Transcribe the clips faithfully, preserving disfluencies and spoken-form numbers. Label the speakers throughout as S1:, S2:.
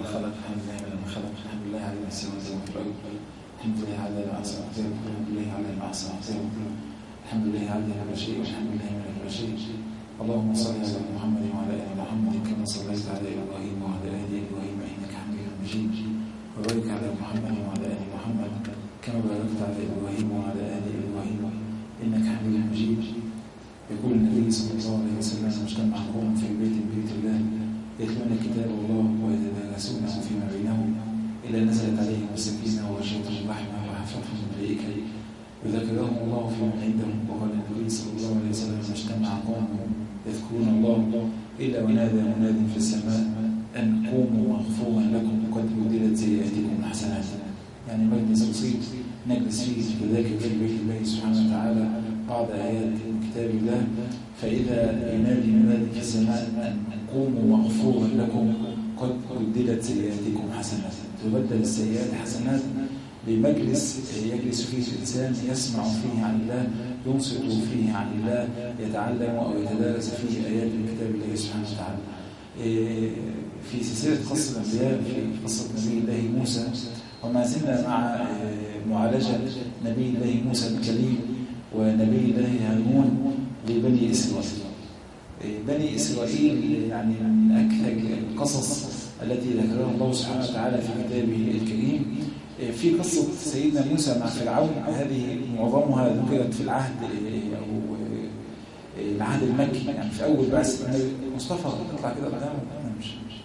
S1: ما خلق، الحمد لله على ما خلق، الحمد لله على ما سوى وما في الأرض، الحمد لله على ما أحسن وأحسن، الحمد لله على ما أحسن وأحسن، الحمد لله على كل شيء والحمد لله على كل شيء. اللهم صل على محمد وعلى آل محمد كما صليت على إبراهيم وعلى آل إبراهيم إنك حميد مجيد، وبارك على محمد وعلى آل محمد كما باركت على إبراهيم وعلى آل إبراهيم إنك حميد مجيد. يقول النبي صلى الله عليه وسلم: اجتمع قوم في بيت من بيوت الله يتلون كتاب الله ويتدارسونه فيما بينهم إلا نزلت عليهم السكينة وغشيتهم الرحمة وحفتهم الملائكة وذكرهم الله فيمن عندهم. وقال النبي صلى الله عليه وسلم: اجتمع قوم يذكرون الله إلا ونادى مناد في السماء أن قوموا مغفورا لكم قد بدلت سيئاتكم حسنات. يعني مجلس بسيط نجلس فيه كذلك في بيت الله سبحانه وتعالى بعض آيات من كتاب الله، فإذا ينادي مناد في السماء أن قوموا مغفورا لكم قد بدلت سيئاتكم حسنات، تبدل السيئات حسنات بمجلس يجلس فيه الإنسان يسمع فيه عن الله، ينصت فيه عن الله، يتعلم أو يتدارس فيه آيات من كتاب الله سبحانه وتعالى. في سلسلة قصة الأنبياء في قصة نبي الله موسى، وما زلنا مع معالجة نبي الله موسى الكليم ونبي الله هارون لبني إسرائيل. بني إسرائيل يعني من أكثر القصص التي ذكرها الله سبحانه وتعالى في كتابه الكريم. في قصة سيدنا موسى مع فرعون، هذه معظمها ذكرت في العهد أو العهد المكي، يعني في أول بعث مصطفى تطلع كده قدامه مش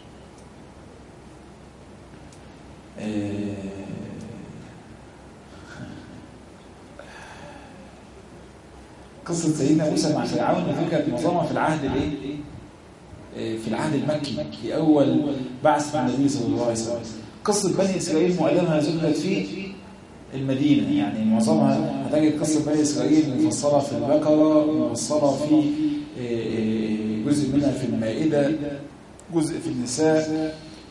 S1: قصة سيدنا موسى مع فرعون ذكرت معظمها في العهد الايه؟ في العهد المكي في أول بعث النبي صلى الله عليه وسلم. قصة بني إسرائيل معظمها ذكرت في المدينة، يعني معظمها هتجد قصة بني إسرائيل مفصلة في البقرة، مفصلة في جزء منها في المائدة، جزء في النساء،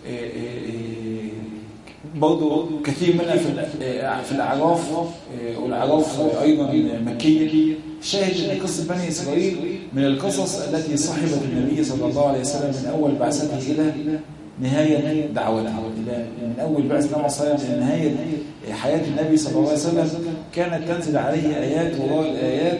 S1: برضو كثير منها في الأعراف، والأعراف أيضا مكية. شاهد أن قصة بني إسرائيل من القصص التي صحبت النبي صلى الله عليه وسلم من أول بعثته إلى نهاية دعوته، من أول بعث النبي صلى الله عليه وسلم لنهاية حياة النبي صلى الله عليه وسلم كانت تنزل عليه آيات وراء الآيات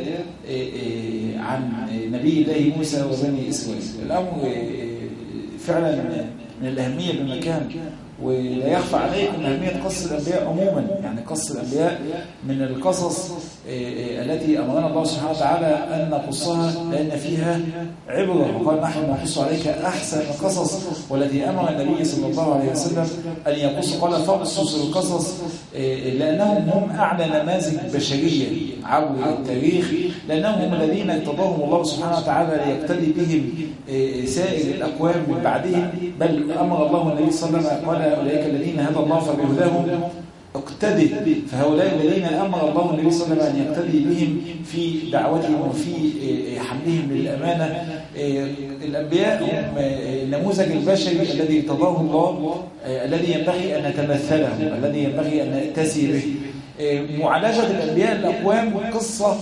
S1: عن نبي الله موسى وبني إسرائيل. الأمر فعلا من الأهمية بمكان، ولا يخفى عليكم أهمية قصة الأنبياء عموما. يعني قصة الأنبياء من القصص التي أمرنا الله سبحانه وتعالى أن نقصها لأن فيها عبرة، وقال: نحن نقص عليك أحسن القصص، والتي أمر النبي صلى الله عليه وسلم أن يقص. قال: فاقصص القصص، لأنهم هم أعلى نماذج بشرية عبر التاريخ، لأنهم هم الذين ارتضاهم الله سبحانه وتعالى ليقتدي بهم سائر الأقوام من بعدهم، بل أمر الله النبي صلى الله عليه وسلم قال: أولئك الذين هدى الله فبهداهم اقتدي. فهؤلاء الذين أمر الله النبي صلى الله عليه وسلم أن يقتدي بهم في دعوتهم وفي حملهم للأمانة. الأنبياء هم النموذج البشري الذي ارتضاه الله، الذي ينبغي أن نتمثله، الذي ينبغي أن نأتسي به. معالجة الأنبياء الأقوام قصة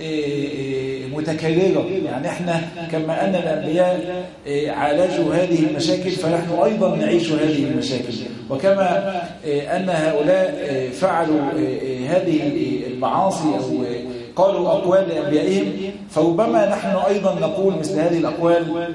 S1: متكررة، يعني احنا كما أن الأنبياء عالجوا هذه المشاكل فنحن أيضا نعيش هذه المشاكل، وكما أن هؤلاء فعلوا هذه المعاصي أو قالوا أقوال لأنبيائهم، فربما نحن أيضا نقول مثل هذه الأقوال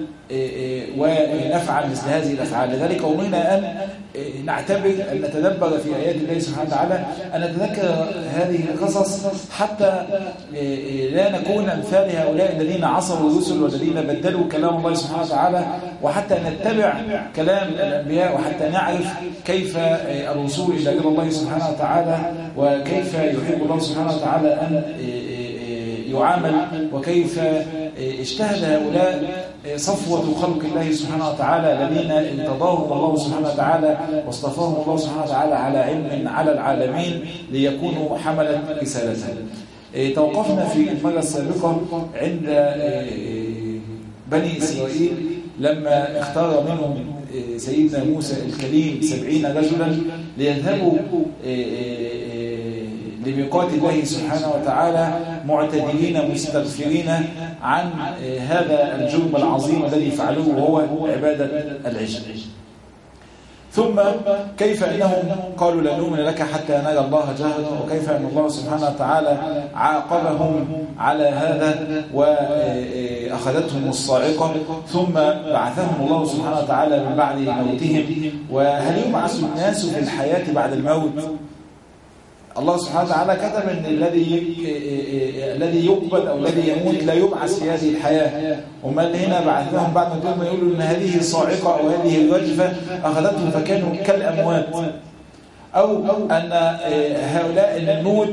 S1: ونفعل مثل هذه الأفعال. لذلك أمرنا أن نعتبر أن نتدبر في آيات الله سبحانه وتعالى، أن نتذكر هذه القصص حتى لا نكون أمثال هؤلاء الذين عصروا الرسل والذين بدلوا كلام الله سبحانه وتعالى، وحتى نتبع كلام الأنبياء، وحتى نعرف كيف الوصول إلى رضا الله سبحانه وتعالى، وكيف يحب الله سبحانه وتعالى أن يعامل، وكيف اجتهد هؤلاء صفوة خلق الله سبحانه وتعالى الذين انتظرهم الله سبحانه وتعالى واصطفاهم الله سبحانه وتعالى على علم على العالمين ليكونوا حملة رسالته. توقفنا في المرة السابقة عند بني إسرائيل لما اختار منهم سيدنا موسى الكليم سبعين رجلا ليذهبوا لميقات الله سبحانه وتعالى معتدلين مستغفرين عن هذا الجرم العظيم الذي فعلوه وهو عبادة العجل. ثم كيف أنهم قالوا لا نؤمن لك حتى نرى الله جهرا، وكيف أن الله سبحانه وتعالى عاقبهم على هذا وأخذتهم الصاعقة، ثم بعثهم الله سبحانه وتعالى من بعد موتهم. وهل يبعث الناس في الحياة بعد الموت؟ الله سبحانه وتعالى كتب ان الذي الذي يقبل او الذي يموت لا يبعث في هذه الحياه، وما هنا بعثهم بعد ما يقولوا ان هذه صاعقه او هذه الرجفه اخذتهم فكانوا كالاموات، أو أن هؤلاء الموت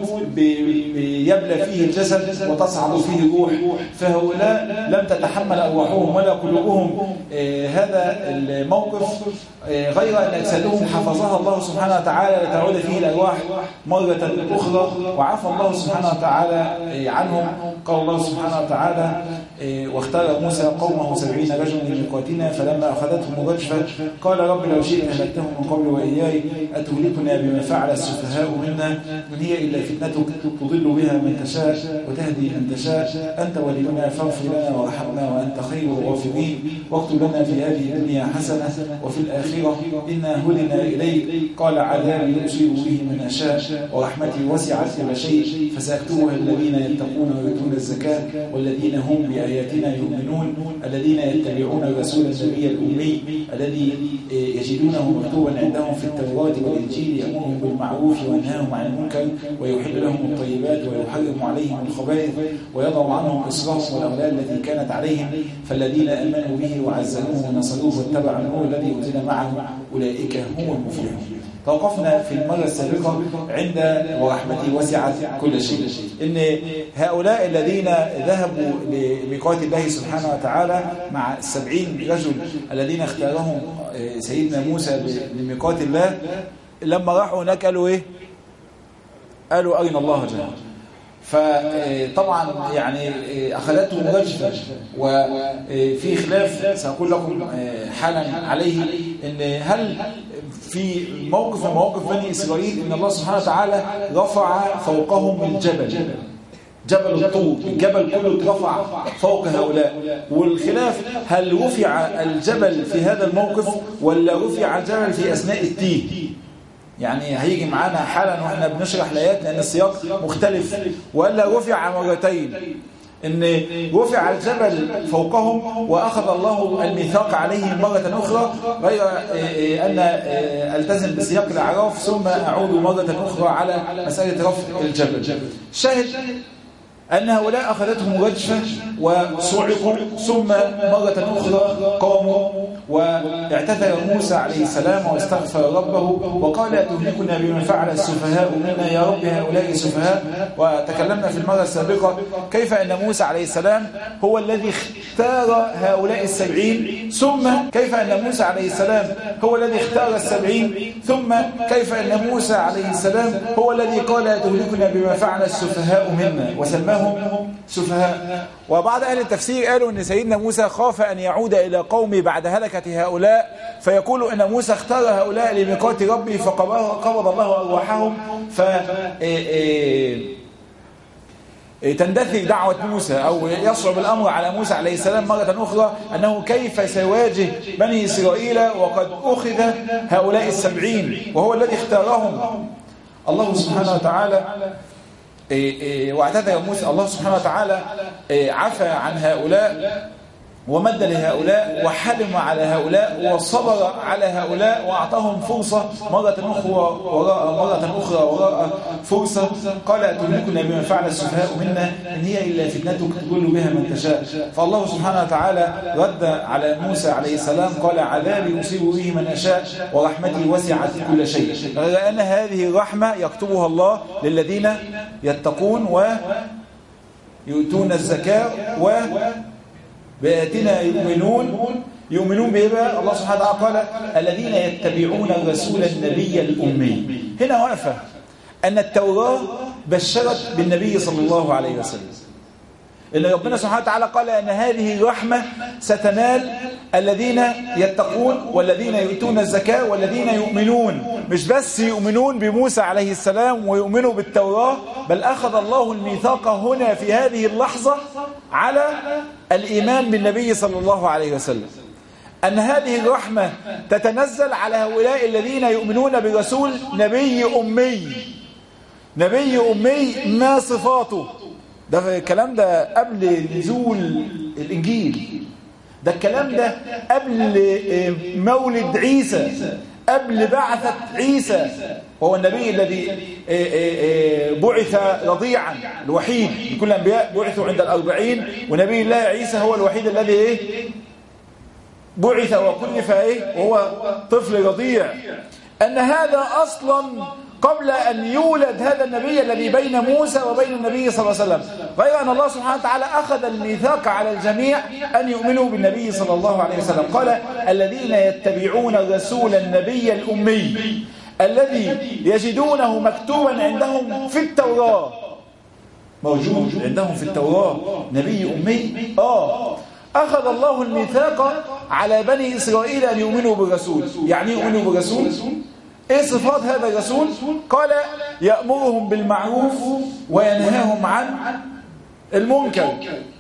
S1: يبلى فيه الجسد وتصعد فيه الروح، فهؤلاء لم تتحمل أرواحهم ولا قلوبهم هذا الموقف، غير أن أجسادهم حفظها الله سبحانه وتعالى لتعود فيه الأرواح مرة أخرى، وعفى الله سبحانه وتعالى عنهم. قال الله سبحانه وتعالى: واختار موسى قومه سبعين رجلا لميقاتنا فلما أخذتهم الرجفة قال رب لو شئت أهلكتهم من قبل وإياي أتهلكنا بما فعل السفهاء منا إن هي إلا فتنتك تضل بها من تشاء وتهدي من تشاء أنت ولينا فاغفر لنا وارحمنا وأنت خير الغافرين واكتب لنا في هذه الدنيا حسنة وفي الآخرة إنا هدنا إليك قال عذابي يصيب به من أشاء ورحمتي وسعت كل شيء فسأكتبها الذين يتقون ويؤتون الزكاة والذين هم بآياتنا يؤمنون الذين يتبعون الرسول النبي الأمي الذي يجدونه مكتوبا عندهم في التوراة والإنجيل يأمرهم بالمعروف وينهاهم عن المنكر ويحل لهم الطيبات ويحرم عليهم الخبائث ويضع عنهم إصرهم والأغلال التي كانت عليهم فالذين آمنوا به وعزروه ونصروه واتبعوا النور الذي أنزل معه أولئك هم المفلحون. توقفنا في المرة السابقة عند ورحمتي وسعت كل شيء، إن هؤلاء الذين ذهبوا لميقات الله سبحانه وتعالى مع السبعين رجل الذين اختارهم سيدنا موسى لميقات الله، لما راحوا هناك قالوا إيه؟ قالوا أرنا الله جهرا. فطبعا يعني أخذتهم رجفة، وفي خلاف سأقول لكم حالا عليه، إن هل في موقف من مواقف بني إسرائيل إن الله سبحانه وتعالى رفع فوقهم الجبل، جبل الطور، الجبل كله اترفع فوق هؤلاء، والخلاف هل رفع الجبل في هذا الموقف ولا رفع الجبل في أثناء التيه؟ يعني هيجي معانا حالا واحنا بنشرح الآيات لأن السياق مختلف، ولا رفع مرتين، إن رفع الجبل فوقهم وأخذ الله الميثاق عليهم مرة أخرى، غير أن ألتزم بسياق الأعراف ثم أعود مرة أخرى على مسألة رفع الجبل. شاهد أن هؤلاء أخذتهم رجفة وصعقوا، ثم مرة أخرى قاموا واعتذر موسى عليه السلام واستغفر ربه وقال أتهلكنا بما فعل السفهاء منا يا رب هؤلاء سفهاء. وتكلمنا في المرة السابقة كيف أن موسى عليه السلام هو الذي اختار هؤلاء السبعين، ثم كيف أن موسى عليه السلام هو الذي اختار السبعين، ثم كيف أن موسى عليه السلام هو الذي قال أتهلكنا بما فعل السفهاء منا وسماه سفهاء. وبعض أهل التفسير قالوا أن سيدنا موسى خاف أن يعود إلى قومه بعد هلكة هؤلاء، فيقول أن موسى اختار هؤلاء لميقات ربه فقبض الله أرواحهم، ف تندثر دعوة موسى أو يصعب الأمر على موسى عليه السلام مرة أخرى أنه كيف سيواجه بني إسرائيل وقد أخذ هؤلاء السبعين وهو الذي اختارهم. الله سبحانه وتعالى واعتذر موسى، الله سبحانه وتعالى عفى عن هؤلاء ومد لهؤلاء وحلم على هؤلاء وصبر على هؤلاء وأعطاهم فرصة مرة أخرى وراء مرة أخرى وراء فرصة. قال أتهلكنا بما فعل السفهاء منا إن هي إلا فتنتك تضل بها من تشاء. فالله سبحانه وتعالى رد على موسى عليه السلام قال عذابي أصيب به من أشاء ورحمتي وسعت كل شيء، غير أن هذه الرحمة يكتبها الله للذين يتقون ويؤتون الزكاة و بآياتنا يؤمنون. يؤمنون بإيه؟ الله سبحانه وتعالى قال الذين يتبعون الرسول النبي الأمي. هنا وقفة أن التوراة بشرت بالنبي صلى الله عليه وسلم، إن ربنا سبحانه وتعالى قال أن هذه الرحمة ستنال الذين يتقون والذين يؤتون الزكاة والذين يؤمنون. مش بس يؤمنون بموسى عليه السلام ويؤمنوا بالتوراة، بل أخذ الله الميثاق هنا في هذه اللحظة على الإيمان بالنبي صلى الله عليه وسلم.
S2: أن هذه الرحمة تتنزل على هؤلاء الذين يؤمنون برسول نبي أمي. نبي أمي ما صفاته؟ ده الكلام ده قبل نزول الإنجيل، ده الكلام ده قبل مولد عيسى، قبل بعثة عيسى. هو النبي الذي بعث رضيعا الوحيد، كل الأنبياء بعثوا عند الأربعين، ونبي الله عيسى هو الوحيد الذي إيه بعث وكلف إيه وهو طفل رضيع. أن هذا أصلا قبل أن يولد هذا النبي الذي بين موسى وبين النبي صلى الله عليه وسلم، غير أن الله سبحانه وتعالى أخذ الميثاق على الجميع أن يؤمنوا بالنبي صلى الله عليه وسلم. قال الذين يتبعون الرسول النبي الأمي الذي يجدونه مكتوبا عندهم في التوراة، موجود عندهم في التوراة نبي أمي. آه أخذ الله الميثاق على بني إسرائيل أن يؤمنوا بالرسول. يعني يؤمنوا بالرسول، إيه صفات هذا الرسول؟ قال يأمرهم بالمعروف وينهاهم عن المنكر.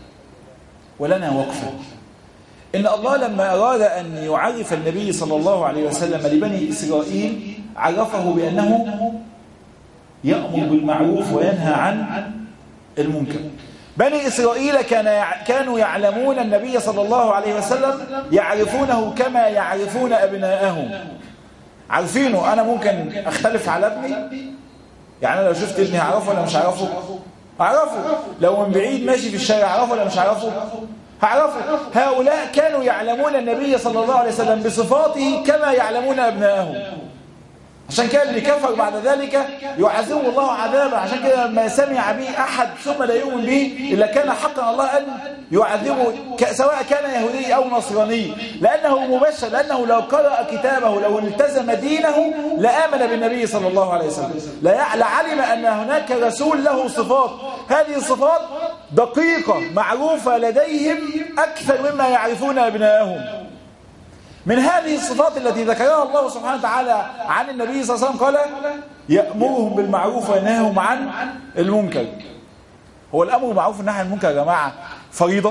S2: ولنا وقفة، إن الله لما أراد أن يعرف النبي صلى الله عليه وسلم لبني إسرائيل عرفه بأنه يأمر بالمعروف وينهى عن المنكر. بني إسرائيل كان كانوا يعلمون النبي صلى الله عليه وسلم، يعرفونه كما يعرفون أبناءهم. عارفينه. أنا ممكن أختلف على ابني، يعني أنا لو شفت ابني هعرفه ولا مش هعرفه؟ هعرفه. لو من بعيد ماشي في الشارع هعرفه ولا مش هعرفه؟ هعرفه. هؤلاء كانوا يعلمون النبي صلى الله عليه وسلم بصفاته كما يعلمون أبناءهم. عشان كده اللي كفر بعد ذلك يعذبه الله عذابا. عشان كده لما سمع به أحد ثم لا يؤمن به إلا كان حقا الله أن يعذبه، سواء كان يهودي أو نصراني، لأنه مبشر، لأنه لو قرأ كتابه لو التزم دينه لآمن بالنبي صلى الله عليه وسلم، لعلم أن هناك رسول له صفات. هذه الصفات دقيقة معروفة لديهم أكثر مما يعرفون أبنائهم. من هذه الصفات التي ذكرها الله سبحانه وتعالى عن النبي صلى الله عليه وسلم قال يأمرهم بالمعروف وينهاهم عن المنكر. هو الأمر بالمعروف والنهي عن المنكر يا جماعة فريضة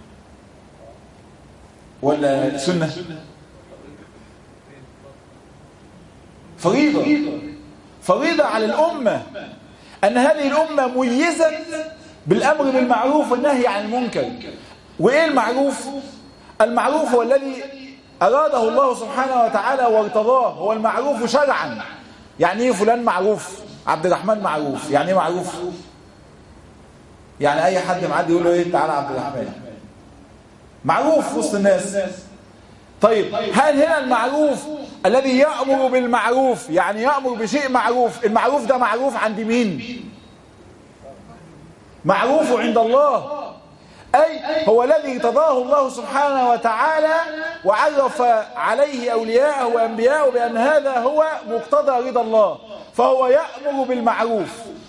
S2: ولا سنة؟ فريضة. فريضة على الأمة، أن هذه الأمة ميزت بالأمر بالمعروف والنهي عن المنكر. وإيه المعروف؟ المعروف هو الذي أراده الله سبحانه وتعالى وارتضاه، هو المعروف شرعا. يعني ايه فلان معروف؟ عبد الرحمن معروف. يعني ايه معروف؟ يعني اي حد معدي يقول له ايه تعالى عبد الرحمن، معروف وسط الناس. طيب هل هنا المعروف الذي يأمر بالمعروف، يعني يأمر بشيء معروف، المعروف ده معروف عند مين؟ معروف عند الله، أي هو الذي ارتضاه الله سبحانه وتعالى وعرف عليه أولياءه وأنبياءه بأن هذا هو مقتضى رضا الله، فهو يأمر بالمعروف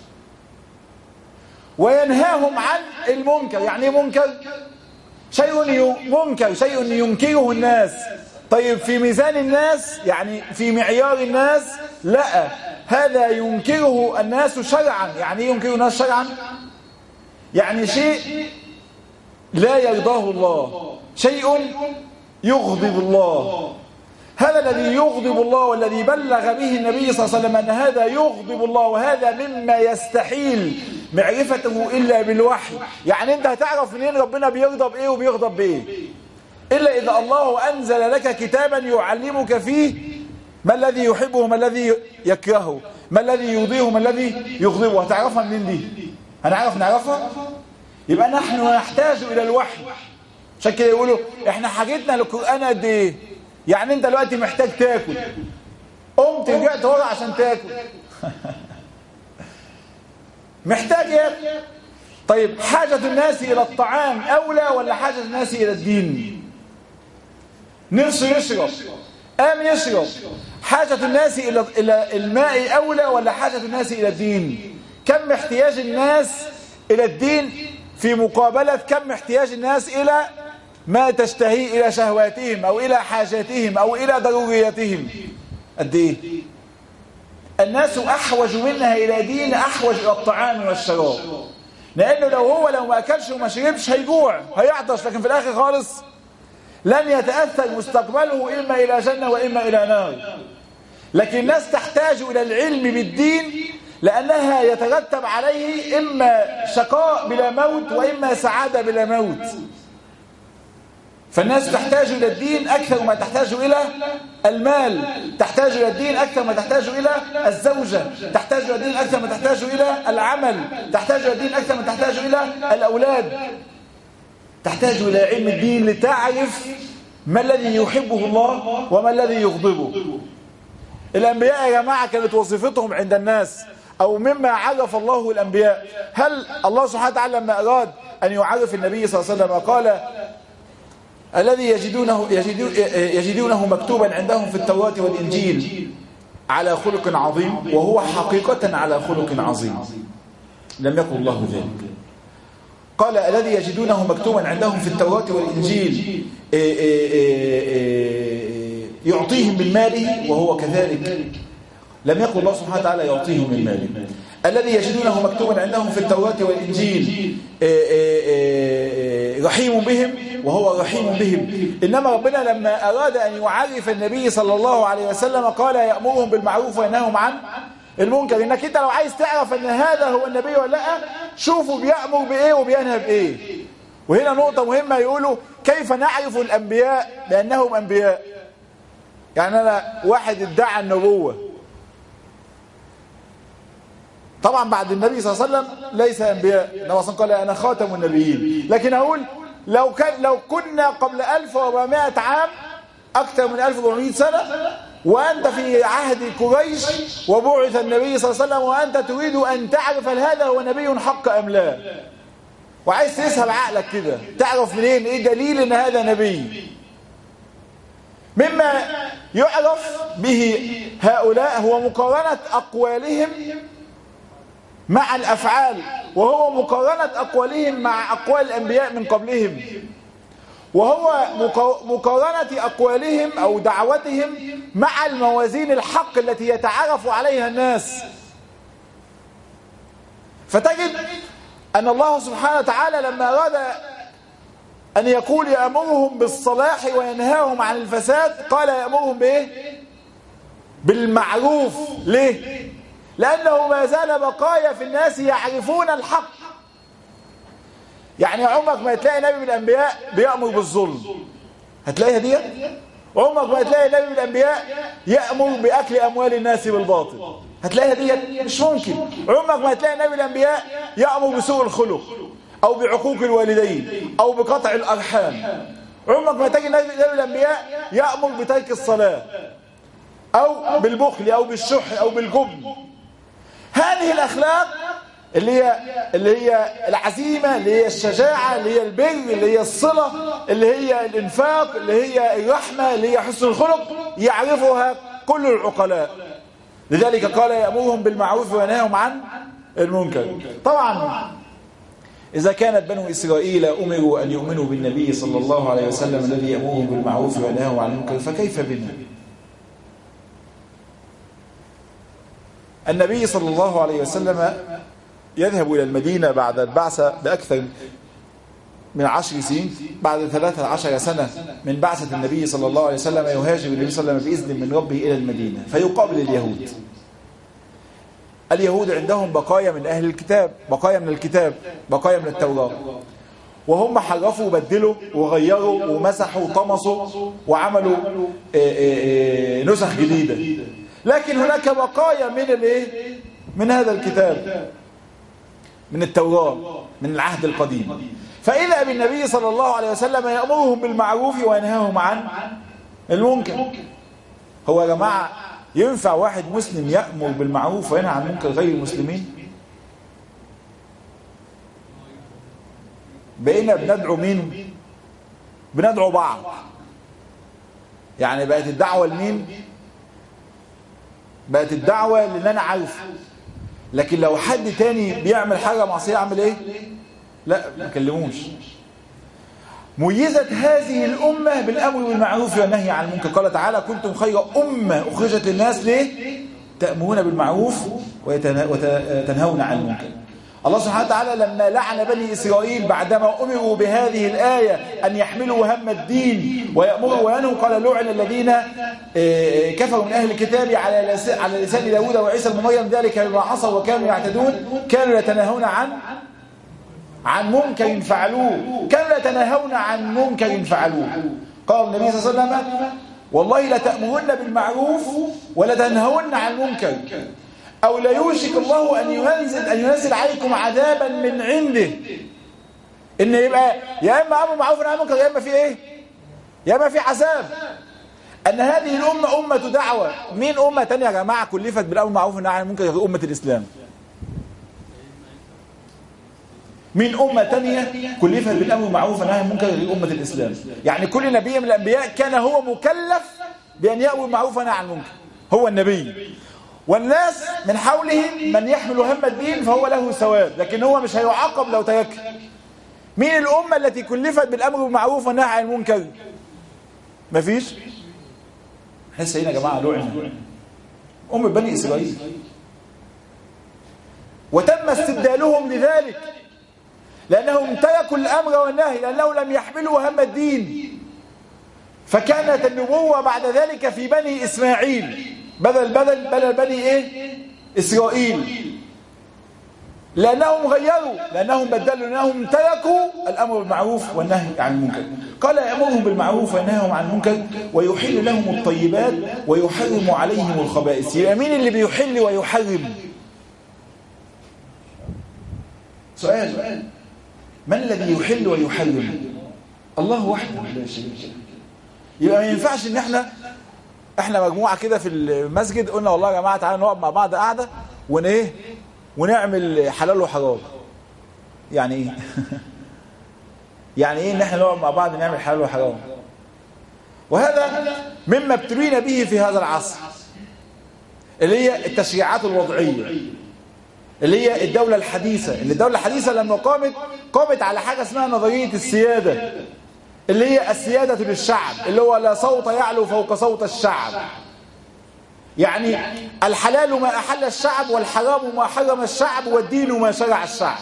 S2: وينهاهم عن المنكر. يعني منكر شيء منكر شيء ينكره الناس. طيب في ميزان الناس، يعني في معيار الناس، لا، هذا ينكره الناس شرعا. يعني ايه ينكره الناس شرعا؟ يعني شيء لا يرضاه الله، شيء يغضب الله. هذا الذي يغضب الله والذي بلغ به النبي صلى الله عليه وسلم أن هذا يغضب الله، وهذا مما يستحيل معرفته إلا بالوحي. يعني أنت هتعرف منين ربنا بيغضب إيه وبيغضب بإيه؟ إلا إذا الله أنزل لك كتابا يعلمك فيه ما الذي يحبه وما الذي يكرهه، ما الذي يرضيه وما الذي يغضبه. هتعرفها منين دي؟ هنعرف نعرفها؟ يبقى نحن نحتاج إلى الوحي. عشان كده يقولوا احنا حاجتنا للقرآن قد ايه؟ يعني انت دلوقتي محتاج تاكل، قمت رجعت ورا عشان تاكل محتاج ياكل. طيب حاجة الناس إلى الطعام أولى ولا حاجة الناس إلى الدين؟ نفسه يشرب قام يشرب. حاجة الناس إلى إلى الماء أولى ولا حاجة الناس إلى الدين؟ كم احتياج الناس إلى الدين في مقابلة كم احتياج الناس إلى ما تشتهي، إلى شهواتهم أو إلى حاجاتهم أو إلى ضرورياتهم؟ قد إيه؟ الناس أحوج منها إلى دين أحوج إلى الطعام والشراب. لأنه لو هو لو ما أكلش وما شربش هيجوع هيعطش، لكن في الآخر خالص لن يتأثر مستقبله إما إلى جنة وإما إلى نار. لكن الناس تحتاج إلى العلم بالدين لأنها يترتب عليه إما شقاء بلا موت وإما سعادة بلا موت. فالناس تحتاج إلى الدين أكثر ما تحتاج إلى المال، تحتاج إلى الدين أكثر ما تحتاج إلى الزوجة، تحتاج إلى الدين أكثر ما تحتاج إلى العمل، تحتاج إلى الدين أكثر ما تحتاج إلى الأولاد. تحتاج إلى علم الدين لتعرف ما الذي يحبه الله وما الذي يغضبه. الأنبياء يا جماعة كانت وظيفتهم عند الناس، أو مما عرف الله الأنبياء. هل الله سبحانه وتعالى لما أراد أن يعرف النبي صلى الله عليه وسلم قال الذي يجدونه, يجدونه مكتوبا عندهم في التوراة والإنجيل على خلق عظيم، وهو حقيقة على خلق عظيم؟ لم يقل الله ذلك. قال الذي يجدونه مكتوبا عندهم في التوراة والإنجيل يعطيهم من ماله وهو كذلك. لم يقل الله سبحانه وتعالى يعطيهم من ماله. الذي يجدونه مكتوبا عندهم في التوراة والإنجيل رحيم بهم وهو رحيم بهم. إنما ربنا لما أراد أن يعرف النبي صلى الله عليه وسلم قال يأمرهم بالمعروف وينهاهم عن المنكر. إنك أنت لو عايز تعرف أن هذا هو النبي ولا لا، شوفوا بيأمر بإيه وبينهى بإيه. وهنا نقطة مهمة، يقولوا كيف نعرف الأنبياء بأنهم أنبياء؟ يعني أنا واحد ادعى النبوة، طبعا بعد النبي صلى الله عليه وسلم ليس أنبياء، النبي صلى الله عليه وسلم قال أنا خاتم النبيين. لكن أقول لو كان لو كنا قبل ألف وأربعمائة عام، أكثر من ألف وأربعمائة سنة، وأنت في عهد قريش وبعث النبي صلى الله عليه وسلم، وأنت تريد أن تعرف هل هذا هو نبي حق أم لا، وعايز تسهب عقلك كده تعرف منين إيه دليل أن هذا نبي. مما يعرف به هؤلاء هو مقارنة أقوالهم مع الأفعال، وهو مقارنة أقوالهم مع أقوال الأنبياء من قبلهم، وهو مقارنة أقوالهم أو دعوتهم مع الموازين الحق التي يتعرف عليها الناس. فتجد أن الله سبحانه وتعالى لما أراد أن يقول يأمرهم بالصلاح وينهاهم عن الفساد قال يأمرهم بإيه؟ بالمعروف. ليه؟ لأنه ما زال بقايا في الناس يعرفون الحق. يعني عمرك ما تلاقي نبي من الأنبياء بيأمر بالظلم، هتلاقيها دي؟ عمرك ما تلاقي نبي من الأنبياء يأمر بأكل أموال الناس بالباطل، هتلاقيها دي؟ مش ممكن. عمرك ما تلاقي نبي من الأنبياء يأمر بسوء الخلق أو بعقوق الوالدين أو بقطع الأرحام. عمرك ما تجي نبي من الأنبياء يأمر بترك الصلاة أو بالبخل أو بالشح أو بالجبن. هذه الأخلاق اللي هي اللي هي العزيمة، اللي هي الشجاعة، اللي هي البر، اللي هي الصلة، اللي هي الإنفاق، اللي هي الرحمة، اللي هي حسن الخلق، يعرفها كل العقلاء. لذلك قال يأمرهم بالمعروف وينهاهم عن المنكر. طبعا إذا كانت بنو إسرائيل أمروا أن يؤمنوا بالنبي صلى الله عليه وسلم الذي يأمرهم بالمعروف وينهاهم عن المنكر، فكيف بنا؟ النبي صلى الله عليه وسلم يذهب إلى المدينة بعد البعثة بأكثر من عشر سنين، بعد ثلاثة عشر سنة من بعثة النبي صلى الله عليه وسلم يهاجر النبي صلى الله عليه وسلم بإذن من ربه إلى المدينة، فيقابل اليهود. اليهود عندهم بقايا من أهل الكتاب، بقايا من الكتاب، بقايا من التوراة، وهم حرفوا وبدلوا وغيروا ومسحوا وطمسوا وعملوا نسخ جديدة. لكن هناك بقايا من الايه؟ من هذا الكتاب، من التوراة، من العهد القديم. فإذا بالنبي صلى الله عليه وسلم يأمرهم بالمعروف وينهاهم عن المنكر. هو يا جماعة ينفع واحد مسلم يأمر بالمعروف وينهى عن المنكر غير المسلمين؟ بقينا بندعو مين؟ بندعو بعض. يعني بقت الدعوة لمين؟ بقت الدعوة للي أنا عارفه. لكن لو حد تاني بيعمل حاجة معصية أعمل إيه؟ لا، ما كلموش. ميزت هذه الأمة بالأمر بالمعروف والنهي عن المنكر. قال تعالى كنتم خير أمة أخرجت للناس ليه؟ تأمرون بالمعروف وتنهون عن المنكر. الله سبحانه وتعالى لما لعن بني إسرائيل بعدما أمروا بهذه الآية أن يحملوا هم الدين ويأمروا وينهوا قال لعن الذين كفروا من أهل الكتاب على على لسان داود وعيسى بن مريم ذلك بما عصوا وكانوا يعتدون كانوا يتناهون عن عن منكر فعلوه كانوا يتناهون عن منكر فعلوه. قال النبي صلى الله عليه وسلم والله لتأمرن بالمعروف ولتنهون عن المنكر أو لا يوشك الله أن ينزل أن ينزل عليكم عذابا من عنده. إن يبقى يا إما أمر معروف ونهي عن المنكر يا إما في إيه؟ يا إما في عذاب. أن هذه الأمة أمة دعوة. مين أمة تانية يا جماعة كلفت بالأمر معروف ونهي عن المنكر غير أمة الإسلام؟ مين أمة تانية كلفت بالأمر معروف ونهي عن المنكر غير أمة الإسلام؟ يعني كل نبي من الأنبياء كان هو مكلف بأن يأمر معروف ونهي عن المنكر، هو النبي. والناس من حولهم من يحمل هم الدين فهو له ثواب، لكن هو مش هيعاقب لو ترك. مين الأمة التي كلفت بالأمر بالمعروف والنهي عن المنكر؟ مفيش. احنا سيدنا يا جماعة لعنا أم بني إسرائيل وتم استبدالهم لذلك لأنهم تركوا الأمر والنهي لأنهم لم يحملوا هم الدين، فكانت النبوة بعد ذلك في بني إسماعيل بدل بدل بدل بني إيه؟ إسرائيل، لأنهم غيروا لأنهم بدلوا لأنهم تركوا الأمر بالمعروف والنهي عن المنكر. قال يأمرهم بالمعروف وينهاهم عن المنكر ويحل لهم الطيبات ويحرم عليهم الخبائث. يبقى مين اللي بيحل ويحرم؟ سؤال، من الذي يحل ويحرم؟ الله وحده لا شريك له. يبقى ما ينفعش ان احنا احنا مجموعه كده في المسجد قلنا والله يا جماعه تعالوا نقعد مع بعض قعده ون ايه ونعمل حلال وحرام. يعني ايه؟ يعني ايه ان احنا نقعد مع بعض نعمل حلال وحرام؟ وهذا مما ابتلينا به في هذا العصر، اللي هي التشريعات الوضعيه، اللي هي الدولة الحديثة. ان الدولة الحديثة لما قامت قامت على حاجة اسمها نظرية السيادة، اللي هي السيادة للشعب، اللي هو لا صوت يعلو فوق صوت الشعب. يعني الحلال ما أحل الشعب والحرام ما حرم الشعب والدين ما شرع الشعب.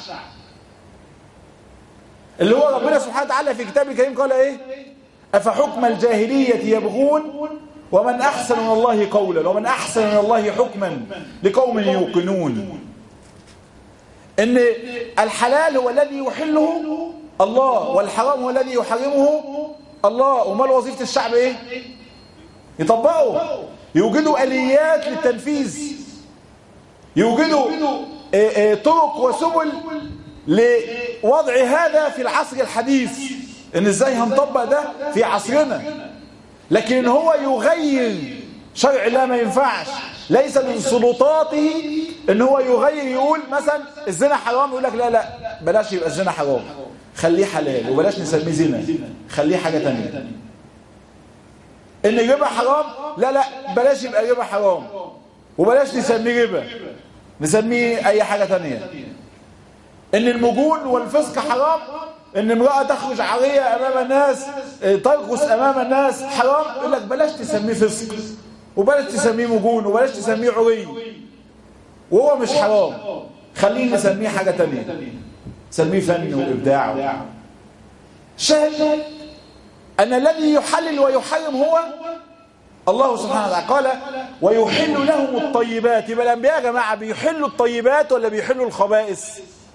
S2: اللي هو ربنا سبحانه وتعالى في كتابه الكريم قال ايه؟ أفحكم الجاهلية يبغون ومن أحسن من الله قولا ومن أحسن من الله حكما لقوم يوقنون. ان الحلال هو الذي يحله الله والحرام هو الذي يحرمه الله. وما وظيفة الشعب ايه؟ يطبقوا، يوجدوا آليات للتنفيذ، يوجدوا طرق وسبل لوضع هذا في العصر الحديث، ان ازاي هنطبق ده في عصرنا. لكن ان هو يغير شرع الله ما ينفعش. ليس من سلطاته ان هو يغير، يقول مثلا الزنا حرام يقول لك لا لا بلاش يبقى الزنا حرام خليه حلال، وبلاش نسميه زنا خليه حاجة تانية. ان الربا حرام لا لا بلاش يبقى ربا حرام وبلاش نسميه ربا نسميه اي حاجة تانية. ان المجون والفسق حرام، ان امرأة تخرج عارية امام الناس ترقص امام الناس حرام، يقول لك بلاش تسميه فسق وبلاش تسميه مجون وبلاش تسميه عري وهو مش حرام خليه نسميه حاجة تانية، سميه فن وإبداع. شاهد أن الذي يحلل ويحرم هو الله سبحانه وتعالى. قال ويحل لهم الطيبات. يبقى الأنبياء يا جماعة بيحلوا الطيبات ولا بيحلوا الخبائث؟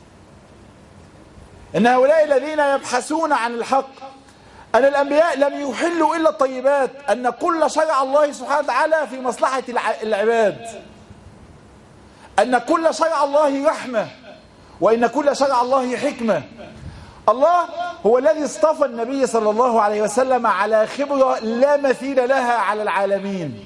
S2: إن هؤلاء الذين يبحثون عن الحق أن الأنبياء لم يحلوا إلا الطيبات، أن كل شرع الله سبحانه وتعالى في مصلحة العباد، أن كل شرع الله رحمة، وإن كل شرع الله حكمة. الله هو الذي اصطفى النبي صلى الله عليه وسلم على خبرة لا مثيل لها على العالمين،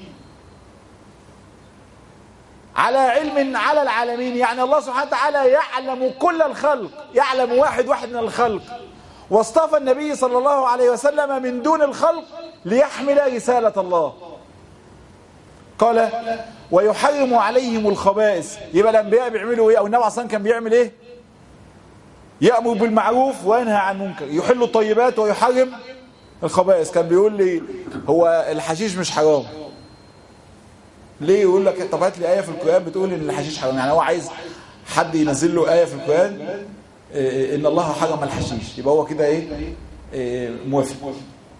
S2: على علم على العالمين. يعني الله سبحانه وتعالى يعلم كل الخلق، يعلم واحد واحد من الخلق، واصطفى النبي صلى الله عليه وسلم من دون الخلق ليحمل رسالة الله. قال ويحرم عليهم الخبائث. يبقى الأنبياء بيعملوا ايه؟ او النبي اصلا كان بيعمل ايه؟ يأمر بالمعروف وينهى عن المنكر، يحل الطيبات ويحرم الخبائث. كان بيقول لي هو الحشيش مش حرام ليه؟ يقول لك طب هات لي آية في القرآن بتقول ان الحشيش حرام. يعني هو عايز حد ينزل له آية في القرآن إن الله حرم الحشيش، يبقى هو كده إيه, إيه موافق.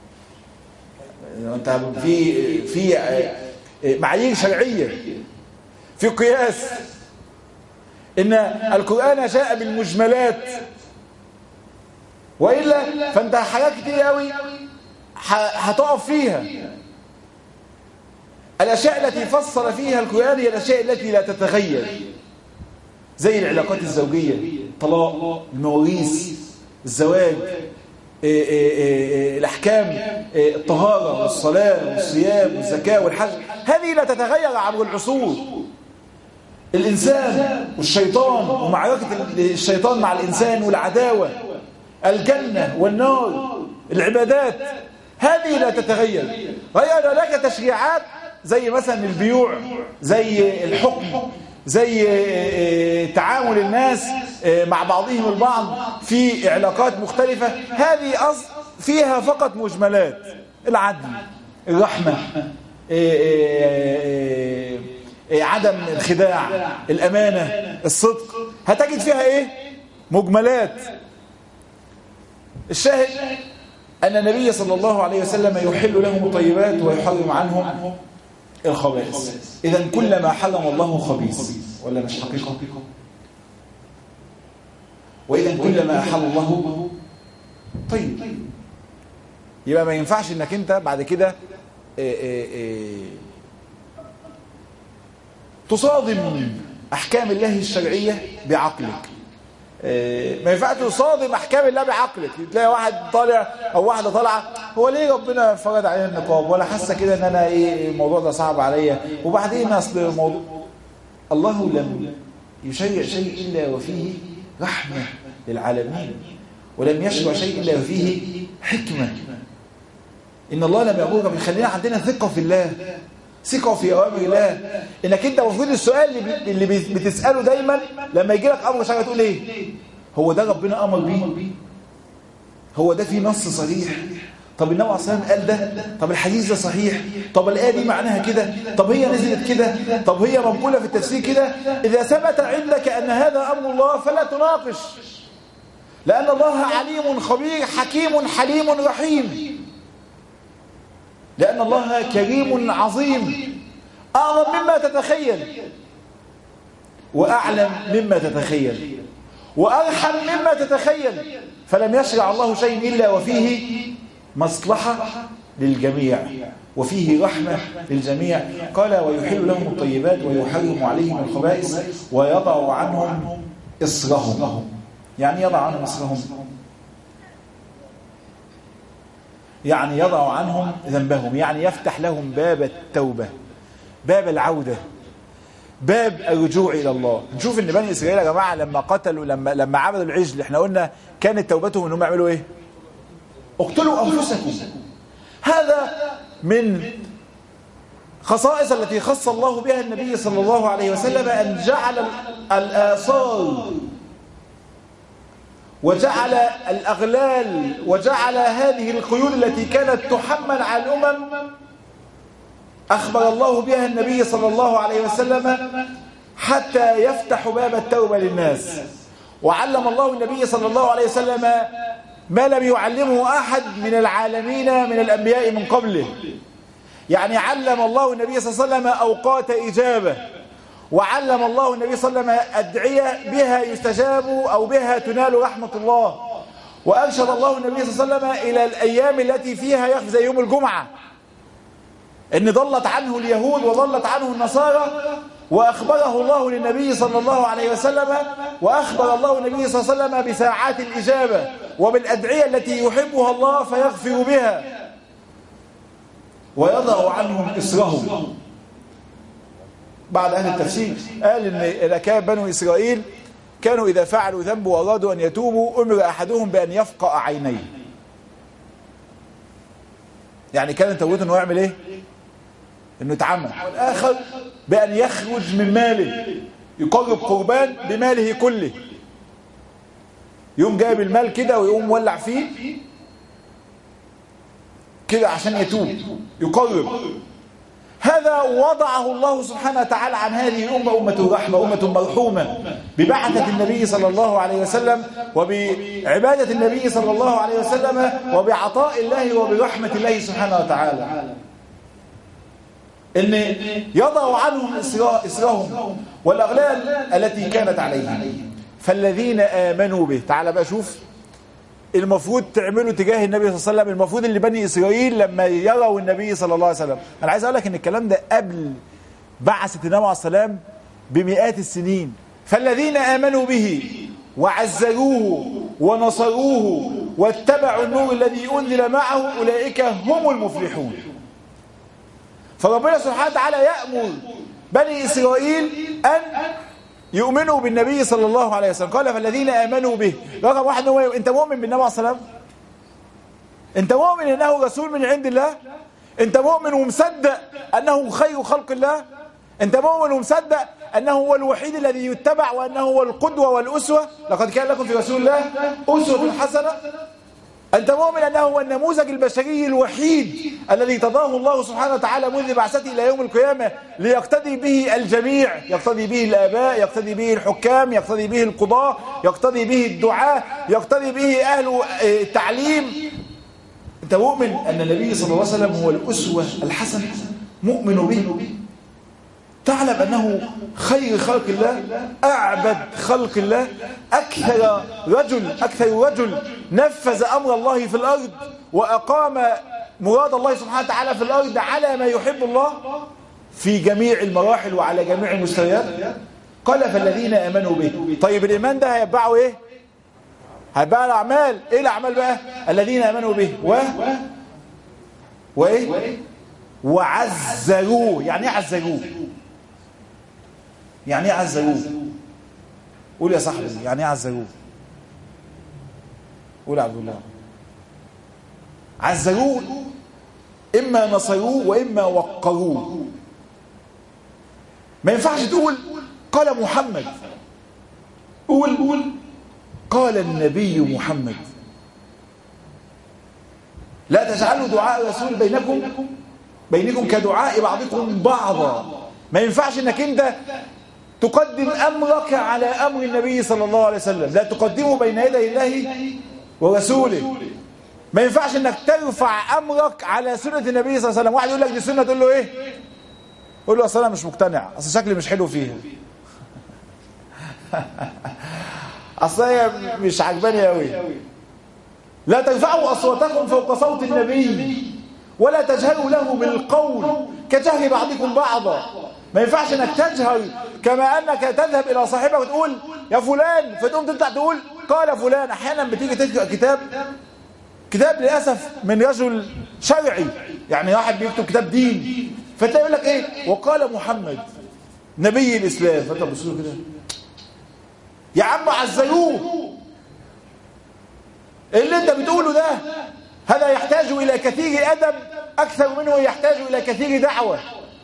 S2: أنت في في معايير شرعية، في قياس، إن القرآن جاء بالمجملات، وإلا فأنت حاجات كتير قوي هتقف فيها. الأشياء التي فصل فيها القرآن هي الأشياء التي لا تتغير، زي العلاقات الزوجية، الطلاق، المواريث، الزواج، إيه إيه إيه الأحكام، الطهارة والصلاة والصيام والزكاة والحج، هذه لا تتغير عبر العصور. الإنسان والشيطان ومعركة الشيطان مع الإنسان والعداوة، الجنة والنار، العبادات، هذه لا تتغير. غير لك تشريعات زي مثلا البيوع، زي الحكم، زي تعامل الناس مع بعضهم البعض في علاقات مختلفة، هذه فيها فقط مجملات: العدل، الرحمة، عدم الخداع، الأمانة، الصدق، هتجد فيها ايه؟ مجملات. الشاهد أن النبي صلى الله عليه وسلم يحل لهم الطيبات ويحرم عنهم الخبائث. إذن كل ما حرم الله خبيث، ولا مش حقيقة؟ وإذن كل ما أحل الله طيب. يبقى ما ينفعش إنك أنت بعد كده إيه إيه إيه تصادم أحكام الله الشرعية بعقلك. ما ينفعش تصادم أحكام الله بعقلك. تلاقي واحد طالع أو واحدة طالعة: هو ليه ربنا فرض علينا النقاب؟ ولا حاسة كده إن أنا إيه الموضوع ده صعب عليا؟ وبعدين أصل الموضوع، الله لم يشرع شيء إلا وفيه رحمة للعالمين، ولم يشرع شيء إلا وفيه حكمة. إن الله لم يأمرك بيخلينا عندنا ثقة في الله، ثقة في أوامر الله. إنك أنت المفروض السؤال اللي بتسأله دايما لما يجي لك أمر شرعي تقول إيه؟ هو ده ربنا أمر بيه؟ هو ده في نص صريح؟ طب النبي عليه الصلاة والسلام قال ده؟ طب الحديث ده صحيح؟ طب الآية دي معناها كده؟ طب هي نزلت كده؟ طب هي منقولة في التفسير كده؟ إذا ثبت عندك أن هذا أمر الله فلا تناقش، لأن الله عليم خبير حكيم حليم رحيم، لأن الله كريم عظيم أعظم مما تتخيل، وأعلم مما تتخيل، وأرحم مما تتخيل. فلم يشرع الله شيء إلا وفيه مصلحة للجميع، وفيه رحمة للجميع. قال: ويحل لهم الطيبات ويحرم عليهم الخبائث ويضع عنهم إصرهم. يعني يضع عنهم إصرهم، يعني يضع عنهم ذنبهم، يعني يفتح لهم باب التوبة، باب العودة، باب الرجوع إلى الله. نشوف ان بني إسرائيل يا جماعة لما قتلوا، لما لما عبدوا العجل، احنا قلنا كانت توبتهم انهم يعملوا ايه؟ اقتلوا أنفسكم. هذا من خصائص التي خص الله بها النبي صلى الله عليه وسلم، أن جعل الآثار وجعل الأغلال وجعل هذه القيود التي كانت تحمل على الأمم، أخبر الله بها النبي صلى الله عليه وسلم حتى يفتح باب التوبة للناس. وعلم الله النبي صلى الله عليه وسلم ما لم يعلمه أحد من العالمين من الأنبياء من قبله. يعني علم الله النبي صلى الله عليه وسلم أوقات إجابة، وعلم الله النبي صلى الله عليه وسلم أدعية بها يستجاب أو بها تنال رحمة الله، وأرشد الله النبي صلى الله عليه وسلم إلى الأيام التي فيها يخفى زي يوم الجمعة، إن ضلت عنه اليهود وضلت عنه النصارى، وأخبره الله للنبي صلى الله عليه وسلم، وأخبر الله النبي صلى الله عليه وسلم بساعات الإجابة وبالأدعية التي يحبها الله فيغفر بها، ويضع عنهم إصرهم. بعد أهل التفسير قال إن الأكابر بنو إسرائيل كانوا إذا فعلوا ذنب وأرادوا أن يتوبوا أمر أحدهم بأن يفقأ عينيه. يعني كان توبته إنه يعمل إيه؟ إنه يتعمى. والآخر بأن يخرج من ماله، يقرب قربان بماله كله، يقوم جايب المال كده ويقوم مولع فيه كده عشان يتوب، يقرب. هذا وضعه الله سبحانه وتعالى عن هذه الأمة أمة الرحمة، أمة مرحومة ببعثة النبي صلى الله عليه وسلم وبعبادة النبي صلى الله عليه وسلم وبعطاء الله وبرحمة الله سبحانه وتعالى، إن يضع عنهم إسرهم والأغلال التي كانت عليهم. فالذين آمنوا به، تعال بقى شوف المفروض تعملوا تجاه النبي صلى الله عليه وسلم، المفروض اللي بني إسرائيل لما يروا النبي صلى الله عليه وسلم. أنا عايز أقول لك إن الكلام ده قبل بعثة النبي عليه السلام بمئات السنين. فالذين آمنوا به وعزروه ونصروه واتبعوا النور الذي أنزل معه أولئك هم المفلحون. فربنا سبحانه وتعالى يأمر بني إسرائيل أن يؤمنوا بالنبي صلى الله عليه وسلم. قال فالذين آمنوا به، رقم واحد هو أنت مؤمن بالنبي عليه السلام؟ أنت مؤمن أنه رسول من عند الله؟ أنت مؤمن ومصدق أنه خير خلق الله؟ أنت مؤمن ومصدق أنه هو الوحيد الذي يتبع وأنه هو القدوة والأسوة؟ لقد كان لكم في رسول الله أسوة حسنة. أنت مؤمن أنه هو النموذج البشري الوحيد الذي تضاه الله سبحانه وتعالى منذ بعثته إلى يوم القيامة ليقتدي به الجميع، يقتدي به الآباء، يقتدي به الحكام، يقتدي به القضاة، يقتدي به الدعاة، يقتدي به أهل التعليم. أنت مؤمن أن النبي صلى الله عليه وسلم هو الأسوة الحسنة، مؤمن به، تعلم أنه خير خلق الله، أعبد خلق الله، أكثر رجل أكثر رجل نفذ أمر الله في الأرض وأقام مراد الله سبحانه وتعالى في الأرض على ما يحب الله في جميع المراحل وعلى جميع المستويات. قال فالذين آمنوا به. طيب الإيمان ده هيتبعوا إيه؟ هيتبعوا الأعمال. إيه الأعمال بقى؟ الذين آمنوا به و وإيه؟ وعزروه. يعني إيه عزروه؟ يعني ايه عزروه؟ قول يا صاحبي، يعني ايه عزروه؟ قول يا عبد الله. عزروه اما نصروه واما وقروه. ما ينفعش تقول قال محمد، قول قول قال النبي محمد. لا تجعلوا دعاء رسول بينكم بينكم كدعاء بعضكم بعضا. ما ينفعش انك انت تقدم أمرك على أمر النبي صلى الله عليه وسلم، لا تقدمه بين يدي الله ورسوله. ما ينفعش انك ترفع أمرك على سنة النبي صلى الله عليه وسلم. واحد يقول لك دي سنة، تقول له ايه؟ قول له اصل انا مش مقتنع، اصل شكلي مش حلو فيها، اصل هي مش عجباني قوي. لا ترفعوا أصواتكم فوق صوت النبي ولا تجهروا له بالقول كجهر بعضكم بعضا. ما ينفعش انك تجهر كما انك تذهب الى صاحبك وتقول يا فلان، فتقوم تطلع تقول قال فلان. احيانا بتيجي تقرا كتاب كتاب للاسف من رجل شرعي، يعني واحد بيكتب كتاب دين، فتلاقي يقول لك ايه وقال محمد نبي الاسلام، فانت بتبص له كده يا عم عزلوه. اللي انت بتقوله ده هذا يحتاج الى كثير ادب اكثر منه يحتاج الى كثير دعوه.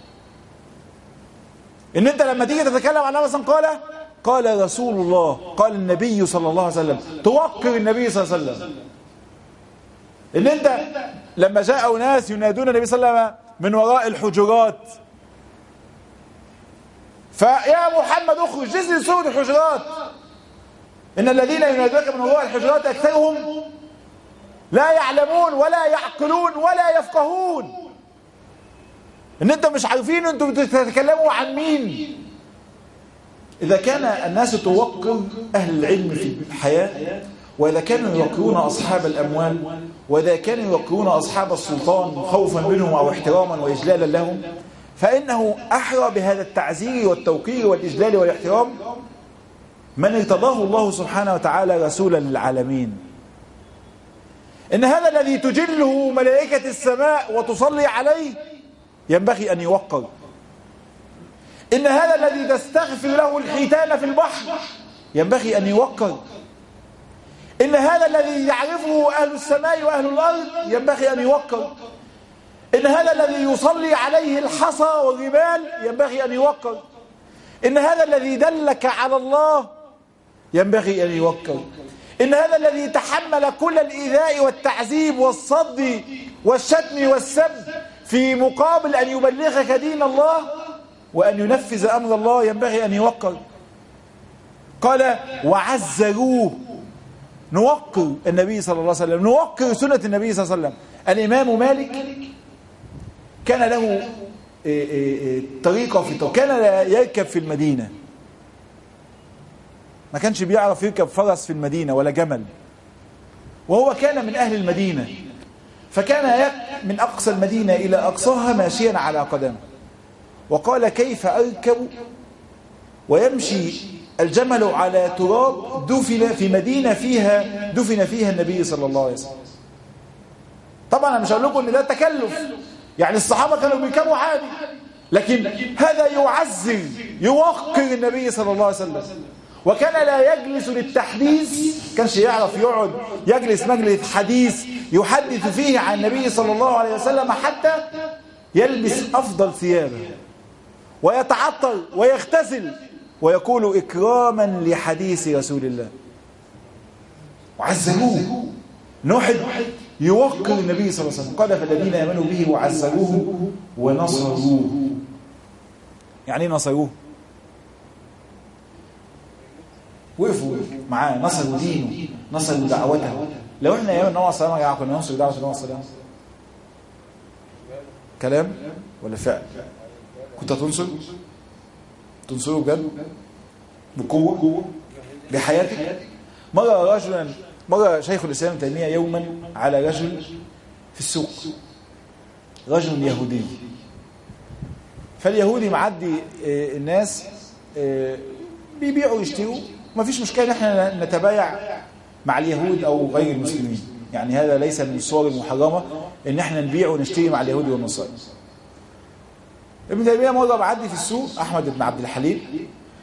S2: ان انت لما تيجي تتكلم عن مثلا قال قال رسول الله، قال النبي صلى الله عليه وسلم، توقر النبي صلى الله عليه وسلم. ان انت لما جاء ناس ينادون النبي صلى الله عليه وسلم من وراء الحجرات، فيا محمد اخرج، جزء سورة الحجرات، ان الذين ينادونك من وراء الحجرات اكثرهم لا يعلمون ولا يعقلون ولا يفقهون. ان انت مش عارفين انتوا بتتكلموا عن مين. اذا كان الناس توقر اهل العلم في الحياة، واذا كانوا يوقرون اصحاب الاموال، واذا كانوا يوقرون اصحاب السلطان خوفا منهم او احتراما واجلالا لهم، فانه احرى بهذا التعزير والتوقير والاجلال والاحترام من ارتضاه الله سبحانه وتعالى رسولا للعالمين. ان هذا الذي تجله ملائكة السماء وتصلي عليه ينبغي أن يوقر. إن هذا الذي تستغفر له الحيتان في البحر ينبغي أن يوقر. إن هذا الذي يعرفه أهل السماء وأهل الأرض ينبغي أن يوقر. إن هذا الذي يصلي عليه الحصى والرمال ينبغي أن يوقر. إن هذا الذي دلك على الله ينبغي أن يوقر. إن هذا الذي تحمل كل الإيذاء والتعذيب والصد والشتم والسب في مقابل أن يبلغك دين الله وأن ينفذ أمر الله ينبغي أن يوقر. قال وعزروه، نوقر النبي صلى الله عليه وسلم، نوقر سنة النبي صلى الله عليه وسلم. الإمام مالك كان له طريقة في الطريق، كان لا يركب في المدينة، ما كانش بيعرف يركب فرس في المدينة ولا جمل، وهو كان من أهل المدينة، فكان من أقصى المدينة إلى أقصاها ماشيا على قدمه. وقال كيف أركب ويمشي الجمل على تراب دفن في مدينة فيها دفن فيها النبي صلى الله عليه وسلم. طبعا أنا مش هقول لكم إن ده تكلف، يعني الصحابة كانوا بيركبوا عادي، لكن هذا يعزز يوقر النبي صلى الله عليه وسلم. وكان لا يجلس للتحديث، كانش يعرف يقعد يجلس مجلس حديث يحدث فيه عن النبي صلى الله عليه وسلم حتى يلبس أفضل ثيابه ويتعطر ويغتسل ويقول إكراما لحديث رسول الله. وعزروه، نوحد يوقر النبي صلى الله عليه وسلم. قال فالذين آمنوا به وعزروه ونصروه. يعني ايه نصروه؟ وقفوا معاه، نصروا دينه، نصروا دعوته. لو احنا ايام النبي صلى الله عليه وسلم كنا ننصر دعوه النبي صلى الله عليه وسلم، كلام ولا فعل؟ كنت هتنصر؟ تنصره بجد؟ بقوه؟ بحياتك؟ مره رجلا مره شيخ الاسلام ابن تيميه يوما على رجل في السوق، رجل يهودي، فاليهودي معدي الناس بيبيعوا ويشتروا، ما فيش مشكلة ان احنا نتبايع مع اليهود او غير المسلمين، يعني هذا ليس من الصور المحرمة ان احنا نبيع ونشتري مع اليهود والنصارى. ابن تيمية مرة بعدي في السوق، احمد بن عبد الحليم،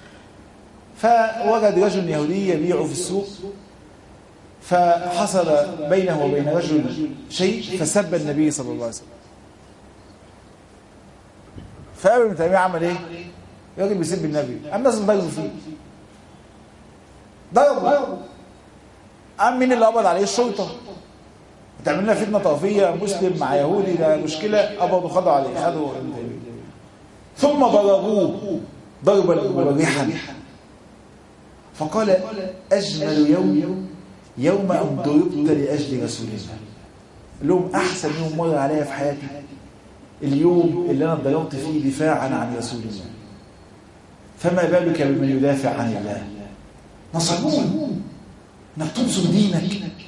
S2: فوجد رجل يهودي يبيع في السوق، فحصل بينه وبين رجل شيء فسب النبي صلى الله عليه وسلم. فابن تيمية عمل ايه؟ الراجل بيسب النبي، الناس ضربوا فيه، ضربوا. قام مين اللي قبض عليه؟ الشرطه. بتعمل لنا فتنه طائفيه، مسلم مع يهودي، ده مشكله، قبضوا خدوا عليه، خدوا ثم ضربوه ضربا مبرحا. فقال اجمل يوم يوم ان ضربت لاجل رسول الله. لهم احسن يوم مر عليا في حياتي اليوم اللي انا ضربت فيه دفاعا عن رسول الله، فما بالك بمن يدافع عن الله. نصروه انك تنصر دينك.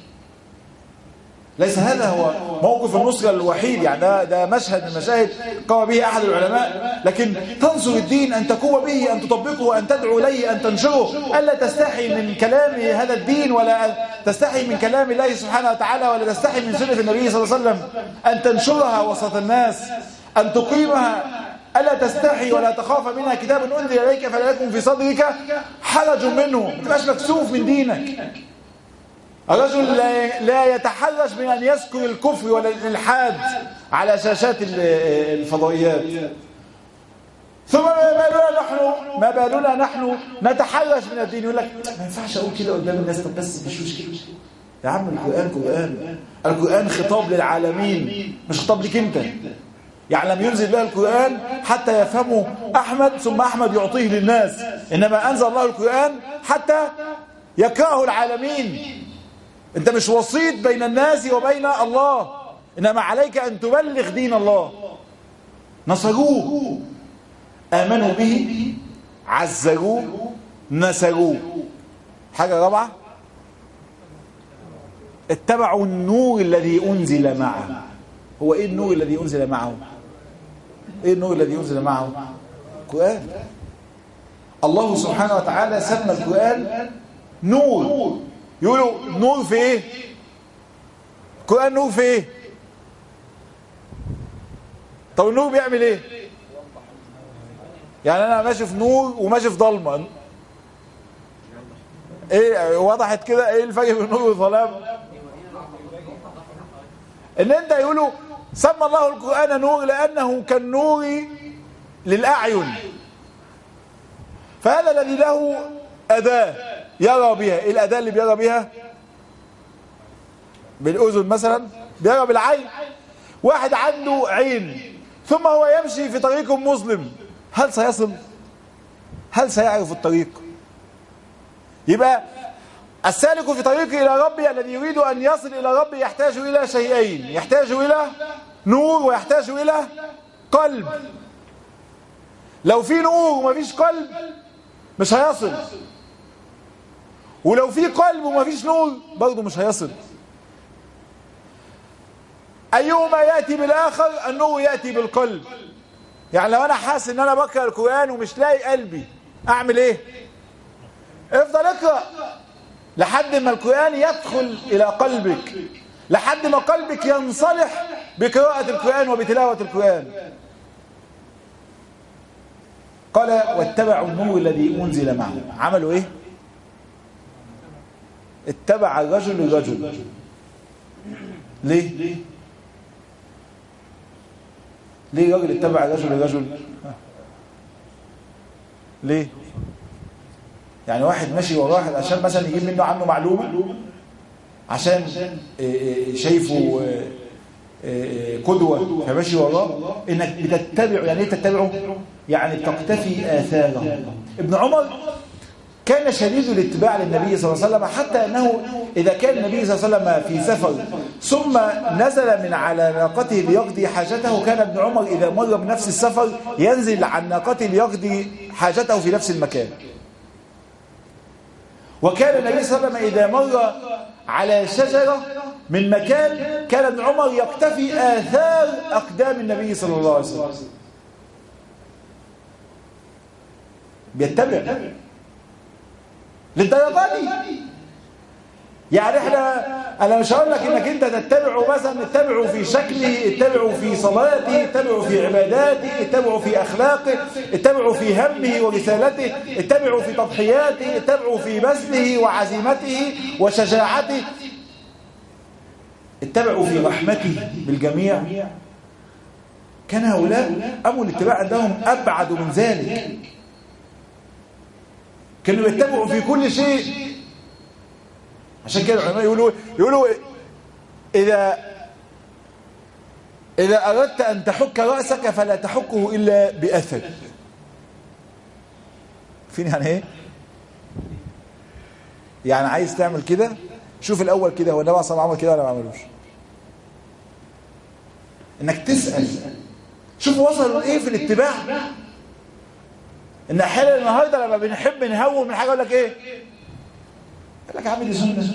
S2: ليس هذا هو موقف النصرة الوحيد، يعني ده, ده مشهد من مشاهد قام به أحد العلماء، لكن تنصر الدين، أن تقوم به، أن تطبقه، أن تدعو إليه، أن تنشره، ألا تستحي من كلام هذا الدين، ولا تستحي من كلام الله سبحانه وتعالى، ولا تستحي من سنة النبي صلى الله عليه وسلم، أن تنشرها وسط الناس، أن تقيمها، ألا تستحي ولا تخاف منها. كتاب أنزل إليك فلا يكن في صدرك حرج منه، ما تبقاش مكسوف من دينك. الرجل لا يتحرج من أن يذكر الكفر ولا الإلحاد على شاشات الفضائيات. ثم ما بالنا نحن ما بالنا نحن نتحرج من الدين. يقول لك ما ينفعش أقول كده قدام الناس، طب بس مش مشكلة يا عم، القرآن قرآن، القرآن خطاب للعالمين مش خطاب لك أنت. يعني لم ينزل الله القرآن حتى يفهمه أحمد ثم أحمد يعطيه للناس، إنما أنزل الله القرآن حتى يكرهه العالمين. أنت مش وسيط بين الناس وبين الله، إنما عليك أن تبلغ دين الله. نصروه، آمنوا به، عزروه، نسروه. حاجة رابعة، اتبعوا النور الذي أنزل معه. هو إيه النور الذي أنزل معه؟ إيه النور الذي أنزل معه؟ القرآن. الله سبحانه وتعالى سمى القرآن نور. يقولوا نور في إيه؟ القرآن نور في إيه؟ طب النور بيعمل إيه؟ يعني أنا ماشي في نور وماشي في ضلمة، إيه وضحت كده؟ إيه الفرق بين النور والظلام؟ إن أنت يقولوا سمى الله القرآن نور لأنه كالنور للأعين، فهذا الذي له أداة يرى بها. إيه الأداة اللي بيرى بها؟ بالأذن مثلا، بيرى بالعين. واحد عنده عين ثم هو يمشي في طريق مظلم، هل سيصل؟ هل سيعرف الطريق؟ يبقى السالك في طريق إلى ربي الذي يريد أن يصل إلى ربي يحتاج إلى شيئين، يحتاج إلى نور ويحتاج إلى قلب. لو في نور ومفيش قلب مش هيصل، ولو في قلب ومفيش نور برضه مش هيصل. أيهما يأتي بالآخر؟ النور يأتي بالقلب. يعني لو أنا حاسس إن أنا بقرأ القرآن ومش لاقي قلبي أعمل إيه؟ افضل اقرأ لحد ما القرآن يدخل إلى قلبك، لحد ما قلبك ينصلح بقراءة القرآن وبتلاوة القرآن. قال واتبعوا النور الذي أنزل معه. عملوا إيه؟ اتبع الرجل الرجل. ليه؟ ليه الراجل اتبع الرجل الرجل؟ ليه؟ يعني واحد ماشي ورا واحد عشان مثلا يجيب منه عنه معلومة، عشان شايفه قدوة فماشي وراه، انك بتتبعه. يعني ايه تتبعه؟ يعني تقتفي آثاره. ابن عمر كان شديد الاتباع للنبي صلى الله عليه وسلم، حتى أنه إذا كان النبي صلى الله عليه وسلم في سفر ثم نزل من على ناقته ليقضي حاجته، كان ابن عمر إذا مر بنفس السفر ينزل عن ناقته ليقضي حاجته في نفس المكان. وكان النبي صلى الله عليه وسلم إذا مر على شجرة من مكان كان ابن عمر يقتفي آثار أقدام النبي صلى الله عليه وسلم، بيتبع للدرجة دي. يعني احنا انا مش هقول لك انك انت تتبعه مثلا اتبعه في شكله، اتبعه في صلاته، اتبعه في عباداته، اتبعه في اخلاقه، اتبعه في همه ورسالته، اتبعه في تضحياته، اتبعه في بذله وعزيمته وشجاعته، اتبعه في رحمته بالجميع. كان هؤلاء امر الاتباع عندهم ابعد من ذلك، كانوا يتبعوا في كل شيء. عشان كده العلماء يقولوا يقولوا إذا إذا أردت أن تحك رأسك فلا تحكه إلا بأثر. فين يعني إيه؟ يعني عايز تعمل كده شوف الأول كده هو النبي صلى الله عليه وسلم عمل كده ولا ما عملوش، إنك تسأل شوف وصلوا إيه في الاتباع. إن أحيانا النهارده لما بنحب نهون من حاجة يقول لك إيه؟ يقول لك يا عم دي سنة.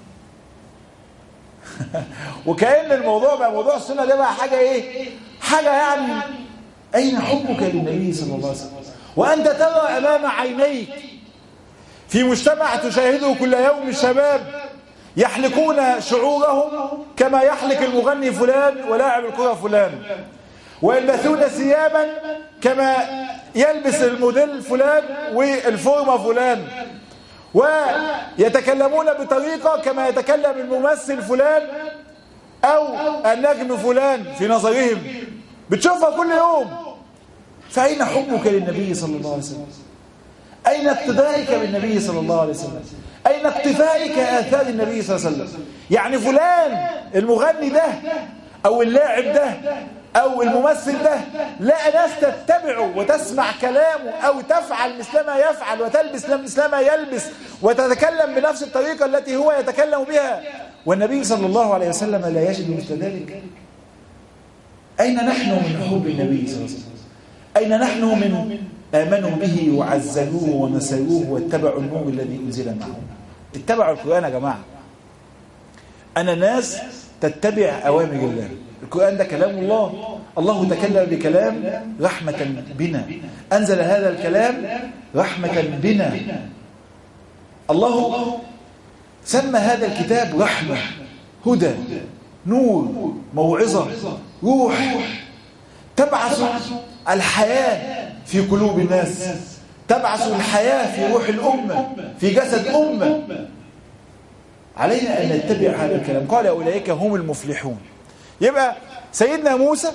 S2: وكأن الموضوع بقى موضوع السنة ده بقى حاجة إيه؟ حاجة يعني أين حبك للنبي صلى الله عليه وسلم؟ وأنت ترى أمام عينيك في مجتمع تشاهده كل يوم الشباب يحلقون شعورهم كما يحلق المغني فلان ولاعب الكرة فلان، ويلبسون ثيابا كما يلبس الموديل فلان والفورمة فلان، ويتكلمون بطريقة كما يتكلم الممثل فلان أو النجم فلان في نظرهم، بتشوفها كل يوم. فأين حبك للنبي صلى الله عليه وسلم؟ أين اقتدائك بالنبي صلى الله عليه وسلم؟ أين اقتفائك آثار النبي صلى الله عليه وسلم؟ يعني فلان المغني ده أو اللاعب ده أو الممثل ده لا ناس تتبعه وتسمع كلامه أو تفعل مثل ما يفعل وتلبس مثل ما يلبس وتتكلم بنفس الطريقة التي هو يتكلم بها، والنبي صلى الله عليه وسلم لا يجد مثل ذلك. أين نحن من حب النبي صلى الله عليه وسلم؟ أين نحن من آمنوا به وعزلوه ونسلوه واتبعوا النور الذي أنزل معه؟ اتبعوا القرآن يا جماعة. أنا ناس تتبع أوامر الله. القرآن ده كلام الله، الله تكلم بكلام رحمة بنا، أنزل هذا الكلام رحمة بنا. الله سمى هذا الكتاب رحمة، هدى، نور، موعظة، روح، تبعث الحياة في قلوب الناس، تبعث الحياة في روح الأمة، في جسد أمة. علينا أن نتبع هذا الكلام. قال أولئك هم المفلحون. يبقى سيدنا موسى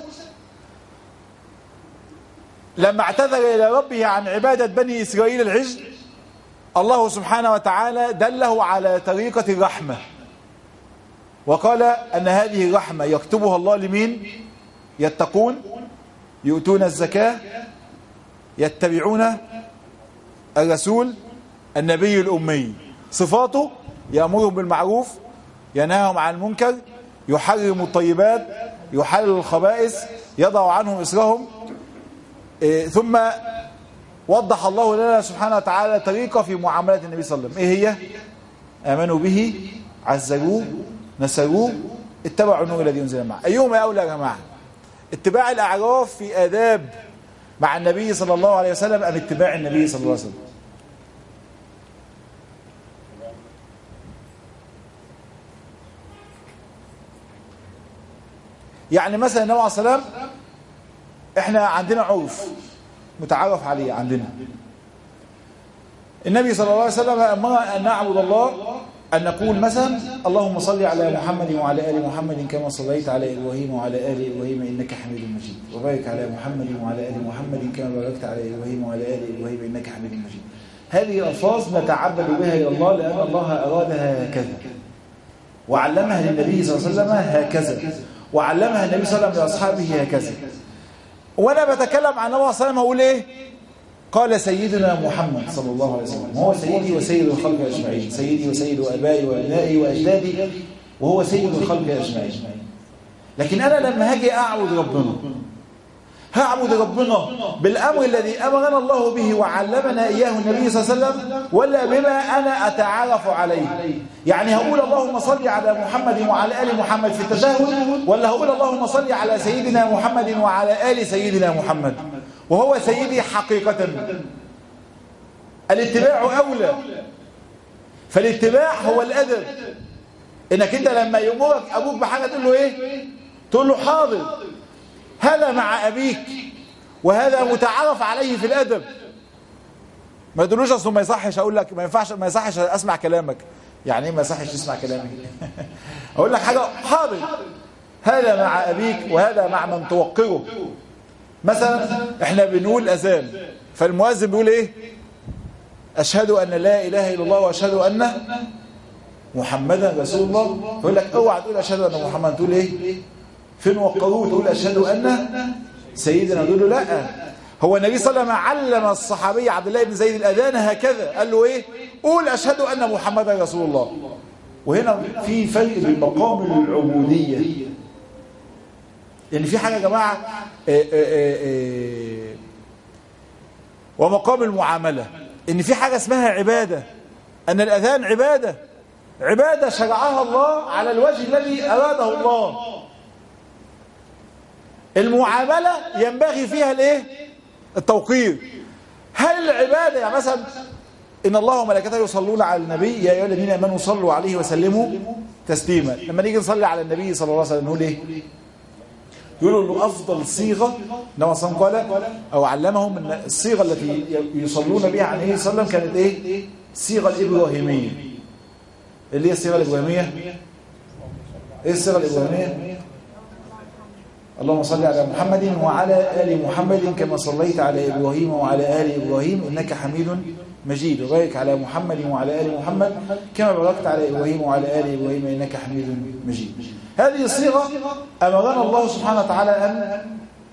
S2: لما اعتذر إلى ربه عن عبادة بني إسرائيل العجل، الله سبحانه وتعالى دله على طريقة الرحمة، وقال أن هذه الرحمة يكتبها الله لمين؟ يتقون يؤتون الزكاة يتبعون الرسول النبي الأمي. صفاته يأمرهم بالمعروف ينهاهم عن المنكر يحرم الطيبات يحلل الخبائث يضع عنهم إسرهم. إيه ثم وضح الله لنا سبحانه وتعالى طريقة في معاملة النبي صلى الله عليه وسلم. إيه هي؟ آمنوا به عزروه نسروه اتبعوا النور الذي أنزل معه. أيهما أولى يا جماعة؟ اتباع الأعراف في آداب مع النبي صلى الله عليه وسلم أم اتباع النبي صلى الله عليه وسلم؟ يعني مثلا النبي عليه الصلاة والسلام احنا عندنا عرف متعارف عليه عندنا. النبي صلى الله عليه وسلم أمرنا أن نعبد الله، أن نقول مثلا اللهم صل على محمد وعلى آل محمد كما صليت على إبراهيم وعلى آل إبراهيم إنك حميد مجيد، وبارك على محمد وعلى آل محمد كما باركت على إبراهيم وعلى آل إبراهيم إنك حميد مجيد. هذه الألفاظ نتعبد بها إلى الله لأن الله أرادها هكذا وعلمها للنبي صلى الله عليه وسلم هكذا وعلمها النبي صلى الله عليه وسلم لأصحابه هكذا. وأنا بتكلم عن النبي صلى الله عليه وسلم أقول إيه؟ قال سيدنا محمد صلى الله عليه وسلم وهو سيدي وسيد الخلق أجمعين، سيدي وسيد أبائي وأبنائي وأجدادي وهو سيد الخلق أجمعين. لكن أنا لما هاجي أعبد ربنا هعبد ربنا بالأمر الذي أمرنا الله به وعلمنا إياه النبي صلى الله عليه وسلم ولا بما أنا أتعرف عليه؟ يعني هقول اللهم صل على محمد وعلى آل محمد في التشهد ولا هقول اللهم صل على سيدنا محمد وعلى آل سيدنا محمد وهو سيدي حقيقة؟ الاتباع أولى. فالاتباع هو الأدب، إنك أنت لما يأمرك أبوك بحاجة تقول له إيه؟ تقول له حاضر. هذا مع أبيك وهذا متعارف عليه في الأدب. ما تقولوش أصلا ما يصحش أقول لك ما ينفعش ما يصحش أسمع كلامك. يعني إيه ما يصحش تسمع كلامي؟ أقول لك حاجة حاضر. هذا مع أبيك وهذا مع من توقره. مثلا احنا بنقول أذان فالمؤذن بيقول ايه؟ أشهد أن لا إله إلا الله وأشهد أن محمدا رسول الله. فيقول لك اوعى تقول أشهد أن محمد، تقول ايه؟ فين وقروه؟ تقول أشهد أن سيدنا. تقول له لا، هو النبي صلى الله عليه وسلم علم الصحابي عبد الله بن زيد الأذان هكذا، قال له ايه؟ قول أشهد أن محمدا رسول الله. وهنا في فرق بين مقام العبودية، يعني في حاجة يا جماعة آآ آآ آآ ومقام المعاملة، ان في حاجة اسمها عبادة، ان الأذان عبادة عبادة شرعها الله على الوجه الذي أراده الله. المعاملة ينبغي فيها الايه؟ التوقير. هل العبادة يعني مثلا إن الله وملائكته يصلون على النبي يا أيها الذين آمنوا صلوا عليه وسلموا تسليما. لما نيجي نصلي على النبي صلى الله عليه وسلم نقول ايه؟ يقولوا له أفضل صيغة النبي صلى الله عليه وسلم قال أو علمهم أن الصيغة التي يصلون بها على النبي صلى الله عليه وسلم كانت إيه؟ الصيغة الإبراهيمية. اللي هي الصيغة الإبراهيمية؟ إيه الصيغة الإبراهيمية؟ اللهم صل على محمد وعلى آل محمد كما صليت على إبراهيم وعلى آل إبراهيم إنك حميد مجيد، وبارك على محمد وعلى آل محمد كما باركت على إبراهيم وعلى آل إبراهيم إنك حميد مجيد. هذه الصيغة أمرنا الله سبحانه وتعالى أن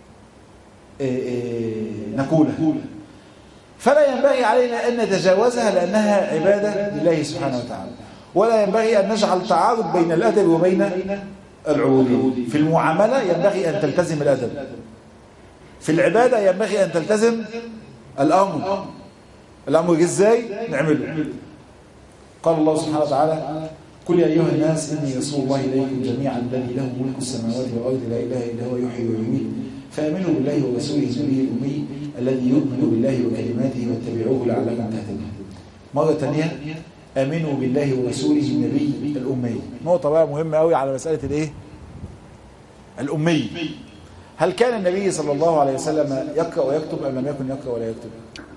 S2: نقولها، فلا ينبغي علينا أن نتجاوزها لأنها عبادة لله سبحانه وتعالى، ولا ينبغي أن نجعل تعارض بين الأدب وبين العبودية. في المعاملة ينبغي أن تلتزم الأدب، في العبادة ينبغي أن تلتزم الأمر. الأمر إزاي نعمله؟ قال الله سبحانه وتعالى قل يا أيها الناس إني رسول الله إليكم جميعا الذي له ملك السماوات والأرض لا إله إلا هو يحيي ويميت فآمنوا بالله ورسوله النبي الأمي الذي يؤمن بالله وكلماته واتبعوه لعلكم تهتدون. مرة ثانية آمنوا بالله ورسوله النبي الأمي. نقطة بقى مهمة قوي على مسألة الإيه؟ الأمي. هل كان النبي صلى الله عليه وسلم يقرأ ويكتب أم لم يكن يقرأ ولا يكتب؟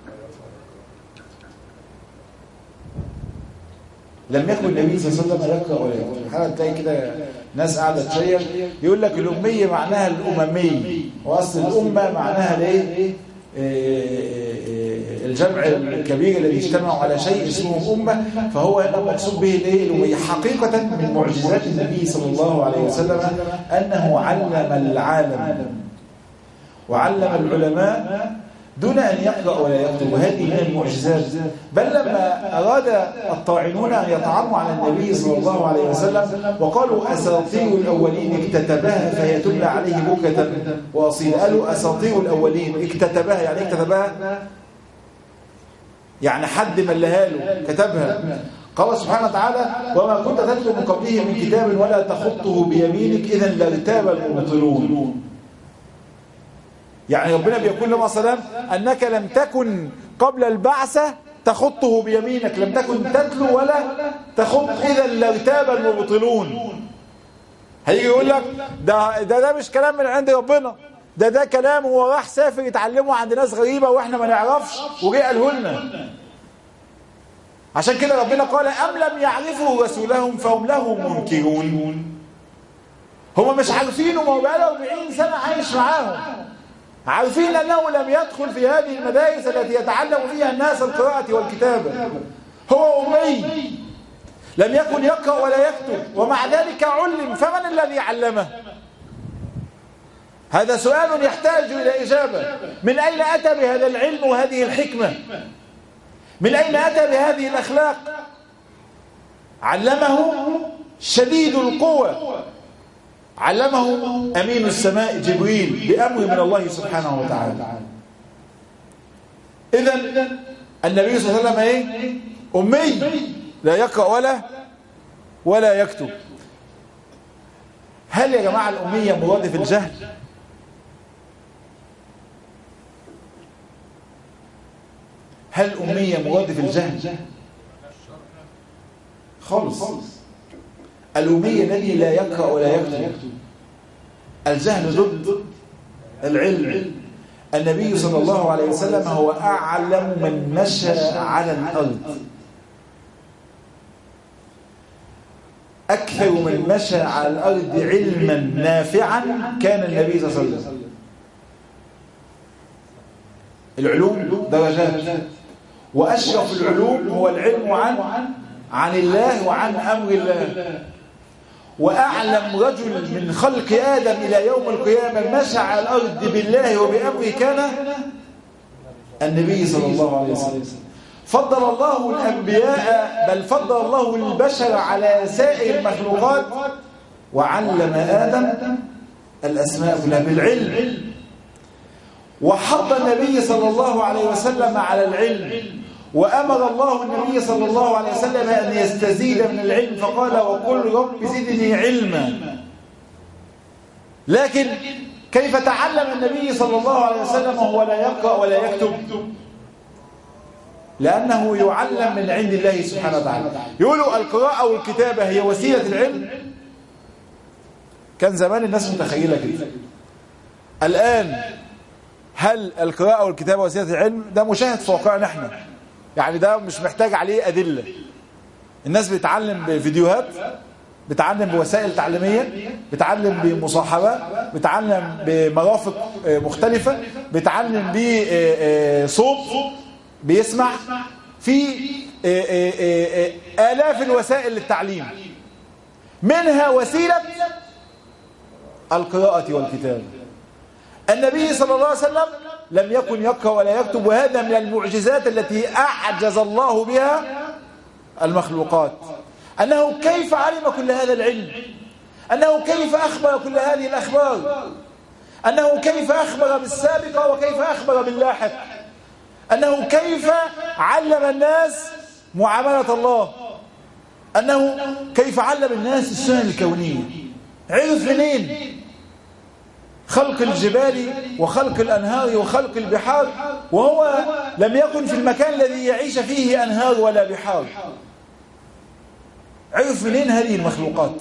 S2: لم يكن النبي صلى الله عليه وسلم يقرأ ولا يكتب. حالا تلاقي كده ناس قاعدة تشير يقول لك الأمية معناها الأممي، وأصل الأمة معناها ليه؟ الجمع الكبير الذي اجتمعوا على شيء اسمه أمة، فهو هنا مقصود به الايه؟ الأمية. حقيقة من معجزات النبي صلى الله عليه وسلم أنه علم العالم، وعلم العلماء دون أن يقرأ ولا يكتب، وهذه من المعجزات. بل لما أراد الطاعنون أن يطعنوا على النبي صلى الله عليه وسلم وقالوا أساطير الأولين اكتتبها فهي تملى عليه بكرة وأصيلا، قالوا أساطير الأولين اكتتبها، يعني اكتتبها يعني حد ملها له كتبها. قال سبحانه وتعالى وما كنت تتلو من قبله من كتاب ولا تخطه بيمينك إذا لارتاب المبطلون. يعني ربنا بيقول لهم مثلا أنك لم تكن قبل البعثة تخطه بيمينك، لم تكن تتلو ولا تخط، إذا لارتاب المبطلون. هيجي يقول لك ده, ده ده مش كلام من عند ربنا، ده ده كلام هو راح سافر يتعلمه عند ناس غريبة واحنا ما نعرفش وجاء قاله لنا. عشان كده ربنا قال أم لم يعرفوا رسولهم فهم له منكرون. هم مش عارفينه، ما هو بقاله أربعين سنة عايش معاهم، عارفين أنه لم يدخل في هذه المدارس التي يتعلم فيها الناس القراءة والكتابة، هو أمي لم يكن يقرأ ولا يكتب، ومع ذلك علم، فمن الذي علمه؟ هذا سؤال يحتاج إلى إجابة. من أين أتى بهذا العلم وهذه الحكمة؟ من أين أتى بهذه الأخلاق؟ علمه شديد القوة، علمه أمين السماء جبريل بأمر من الله سبحانه وتعالى. إذن النبي صلى الله عليه وسلم إيه؟ أمي لا يقرأ ولا ولا يكتب. هل يا جماعة الأمية مرادف الجهل؟ هل الأمية مرادف الجهل؟ خالص. الأمية الذي لا يقرأ ولا يكتب. الجهل ضد العلم. النبي صلى الله عليه وسلم هو أعلم من مشى على الأرض، أكثر من مشى على الأرض علما نافعا كان النبي صلى الله عليه وسلم. العلوم درجات، وأشرف العلوم هو العلم عن عن الله وعن أمر الله. وأعلم رجل من خلق آدم إلى يوم القيامة مشى على الأرض بالله وبأمره كان النبي صلى الله عليه وسلم. فضل الله الأنبياء، بل فضل الله البشر على سائر المخلوقات، وعلم آدم الأسماء كلها بالعلم. وحض النبي صلى الله عليه وسلم على العلم، وأمر الله النبي صلى الله عليه وسلم أن يستزيد من العلم، فقال وقل رب زدني علما. لكن كيف تعلم النبي صلى الله عليه وسلم وهو لا يقرأ ولا يكتب؟ لأنه يعلم من عند الله سبحانه وتعالى. يقولوا القراءة والكتابة هي وسيلة العلم. كان زمان الناس متخيلة كده. الآن هل القراءة والكتابة وسيلة العلم؟ ده مشاهد في واقعنا احنا، يعني ده مش محتاج عليه أدلة. الناس بتتعلم بفيديوهات، بتعلم بوسائل تعليمية، بتعلم بمصاحبة، بتعلم بمرافق مختلفة، بتعلم بصوت بيسمع، في آلاف الوسائل للتعليم، منها وسيلة القراءة والكتابة. النبي صلى الله عليه وسلم لم يكن يقرأ ولا يكتب، وهذا من المعجزات التي أعجز الله بها المخلوقات. أنه كيف علم كل هذا العلم، أنه كيف أخبر كل هذه الأخبار، أنه كيف أخبر بالسابق وكيف أخبر باللاحق، أنه كيف علم الناس معاملة الله، أنه كيف علم الناس السنن الكونية. عرف منين خلق الجبال وخلق الأنهار وخلق البحار وهو لم يكن في المكان الذي يعيش فيه أنهار ولا بحار؟ عرف منين هذه المخلوقات؟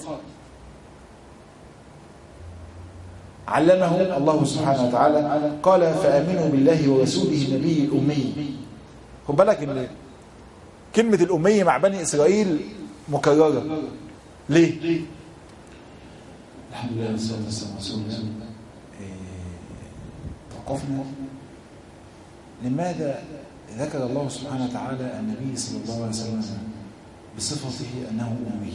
S2: علمه الله سبحانه وتعالى. قال فآمنوا بالله ورسوله النبي الأمي. خد بالك ان كلمة الأمي مع بني إسرائيل مكررة. ليه؟
S1: الحمد لله والصلاة والسلام على رسول الله.
S2: توقفنا لماذا ذكر الله سبحانه وتعالى النبي صلى الله عليه وسلم بصفته أنه أمي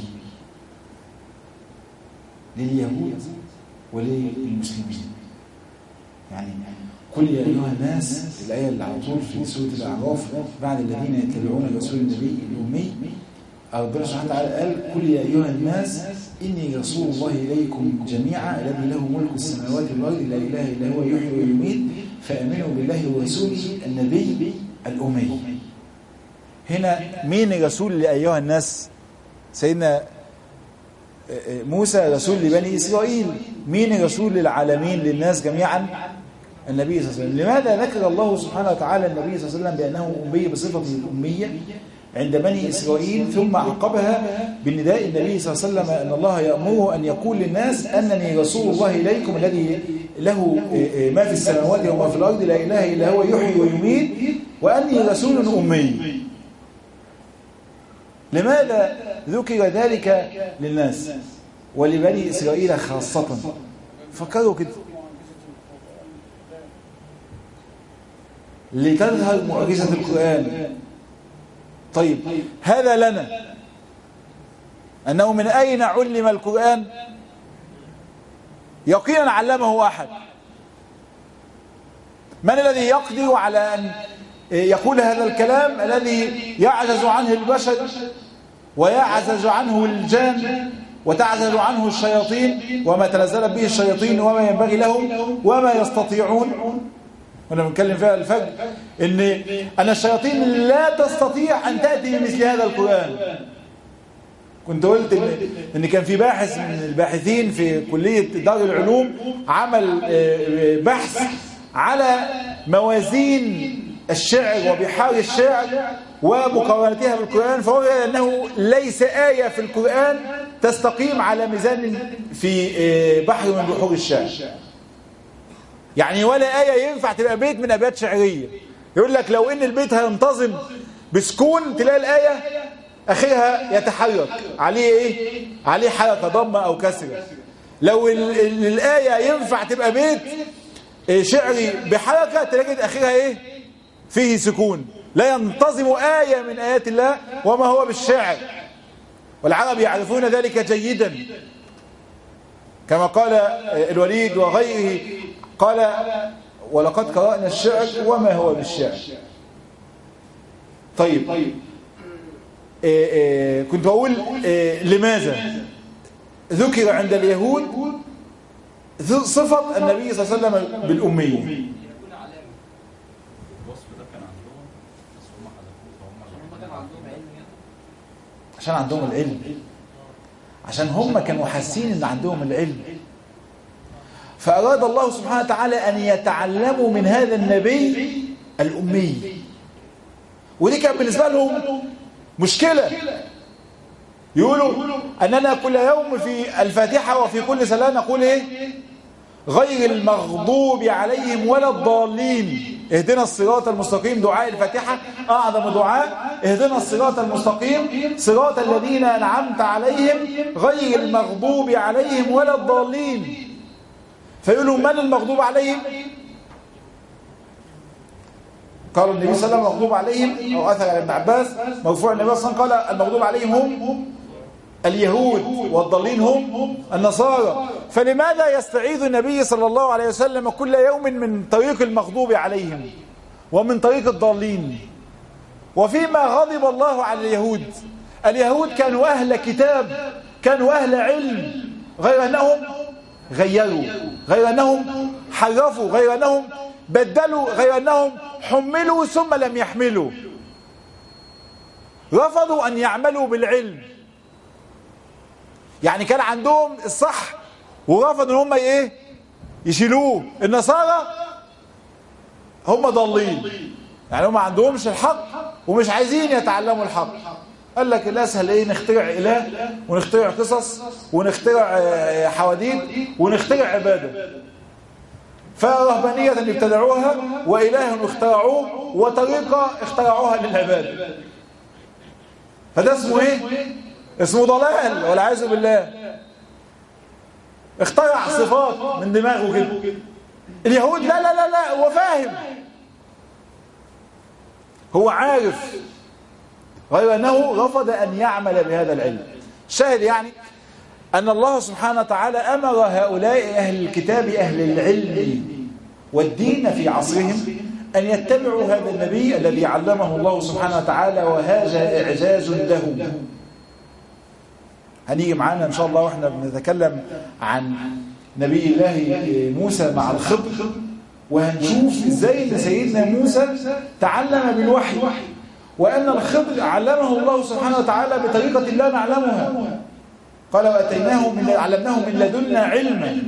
S2: لليهود وللمسلمين؟ يعني قل يا أيها الناس، الآية اللي على طول في سورة الأعراف بعد الذين يتبعون الرسول النبي الأمي، ربنا سبحانه وتعالى قال قل يا أيها الناس إني رسول الله إليكم جميعا الذي له ملك السماوات والأرض لا إله إلا هو يحيي ويميت فآمنوا بالله ورسوله النبي الأمي. هنا مين الرسول لأيها الناس؟ سيدنا موسى رسول لبني إسرائيل. مين الرسول للعالمين للناس جميعا؟ النبي صلى الله عليه وسلم. لماذا ذكر الله سبحانه وتعالى النبي صلى الله عليه وسلم بأنه أمي بصفة الأمية عند بني إسرائيل، ثم عقبها بنداء النبي صلى الله عليه وسلم أن الله يأمره أن يقول للناس أنني رسول الله إليكم الذي له ما في السماوات وما في الأرض لا إله إلا هو يحيي ويميت وأني رسول أمي؟ لماذا ذكر ذلك للناس ولبني إسرائيل خاصة؟ فكروا كده لتظهر معجزة القرآن. طيب هذا لنا أنه من أين علم القرآن؟ يقينا علمه أحد. من الذي يقدر على أن يقول هذا الكلام الذي يعجز عنه البشر ويعجز عنه الجان وتعجز عنه الشياطين وما تنزلت به الشياطين وما ينبغي لهم وما يستطيعون؟ وانا بنتكلم فيها الفجر ان ان الشياطين لا تستطيع ان تاتي بمثل هذا القران. كنت قلت ان, إن كان في باحث من الباحثين في كليه دار العلوم عمل بحث على موازين الشعر وبحار الشعر ومقارنتها بالقران، فوجد انه ليس ايه في القران تستقيم على ميزان في بحر من بحور الشعر. يعني ولا آية ينفع تبقى بيت من أبيات شعرية. يقول لك لو إن البيت هينتظم بسكون تلاقي الآية أخيها يتحرك عليه إيه؟ عليه حركة ضمة أو كسرة. لو ال ال الآية ينفع تبقى بيت شعري بحركة تلاقي أخيها إيه؟ فيه سكون. لا ينتظم آية من آيات الله وما هو بالشعر، والعرب يعرفون ذلك جيدا، كما قال الوليد وغيره قال ولقد قرأنا الشعر وما هو بالشعر. طيب إيه إيه كنت بقول إيه لماذا ذكر عند اليهود صفة النبي صلى الله عليه وسلم بالأمية؟ عشان عندهم العلم، عشان هم كانوا حاسين ان عندهم العلم، فأراد الله سبحانه وتعالى أن يتعلموا من هذا النبي الأمي. ودي كانت بالنسبة لهم مشكلة. يقولوا أننا كل يوم في الفاتحة وفي كل صلاة نقول إيه؟ غير المغضوب عليهم ولا الضالين. اهدنا الصراط المستقيم. دعاء الفاتحة أعظم دعاء. اهدنا الصراط المستقيم صراط الذين أنعمت عليهم غير المغضوب عليهم ولا الضالين. فيقولوا من المغضوب عليهم؟ قال النبي صلى الله عليه وسلم المغضوب عليهم، أو أثر على ابن عباس مرفوع النبي صلى الله عليه وسلم قال المغضوب عليهم هم اليهود والضالين هم النصارى. فلماذا يستعيذ النبي صلى الله عليه وسلم كل يوم من طريق المغضوب عليهم ومن طريق الضالين؟ وفيما غضب الله على اليهود، اليهود كانوا أهل كتاب، كانوا أهل علم، غير أنهم غيروا، غير أنهم حرفوا، غير أنهم بدلوا، غير أنهم حملوا ثم لم يحملوا. رفضوا أن يعملوا بالعلم. يعني كان عندهم الصح ورفضوا ان هم ايه يشيلوه. النصارى هم ضالين، يعني هم ما عندهمش الحق ومش عايزين يتعلموا الحق. قال لك الاسهل ايه؟ نخترع اله ونخترع قصص ونخترع حواديت ونخترع عباده. فرهبانيه ابتدعوها واله اخترعوه وطريقه اخترعوها للعباده. فده اسمه ايه؟ اسمه ضلال والعياذ بالله. اخترع صفات من دماغه كده. اليهود لا لا لا لا هو فاهم، هو عارف، غير أنه رفض أن يعمل بهذا العلم. شاهد يعني أن الله سبحانه وتعالى أمر هؤلاء أهل الكتاب أهل العلم والدين في عصرهم أن يتبعوا هذا النبي الذي علمه الله سبحانه وتعالى وهذا إعجاز له. هنيجي معانا إن شاء الله وإحنا بنتكلم عن نبي الله موسى مع الخضر، وهنشوف إزاي أن سيدنا موسى تعلم بالوحي، وأن الخضر علمه الله سبحانه وتعالى بطريقة لا نعلمها. قال وأتيناه من علمناه من لدنا علما.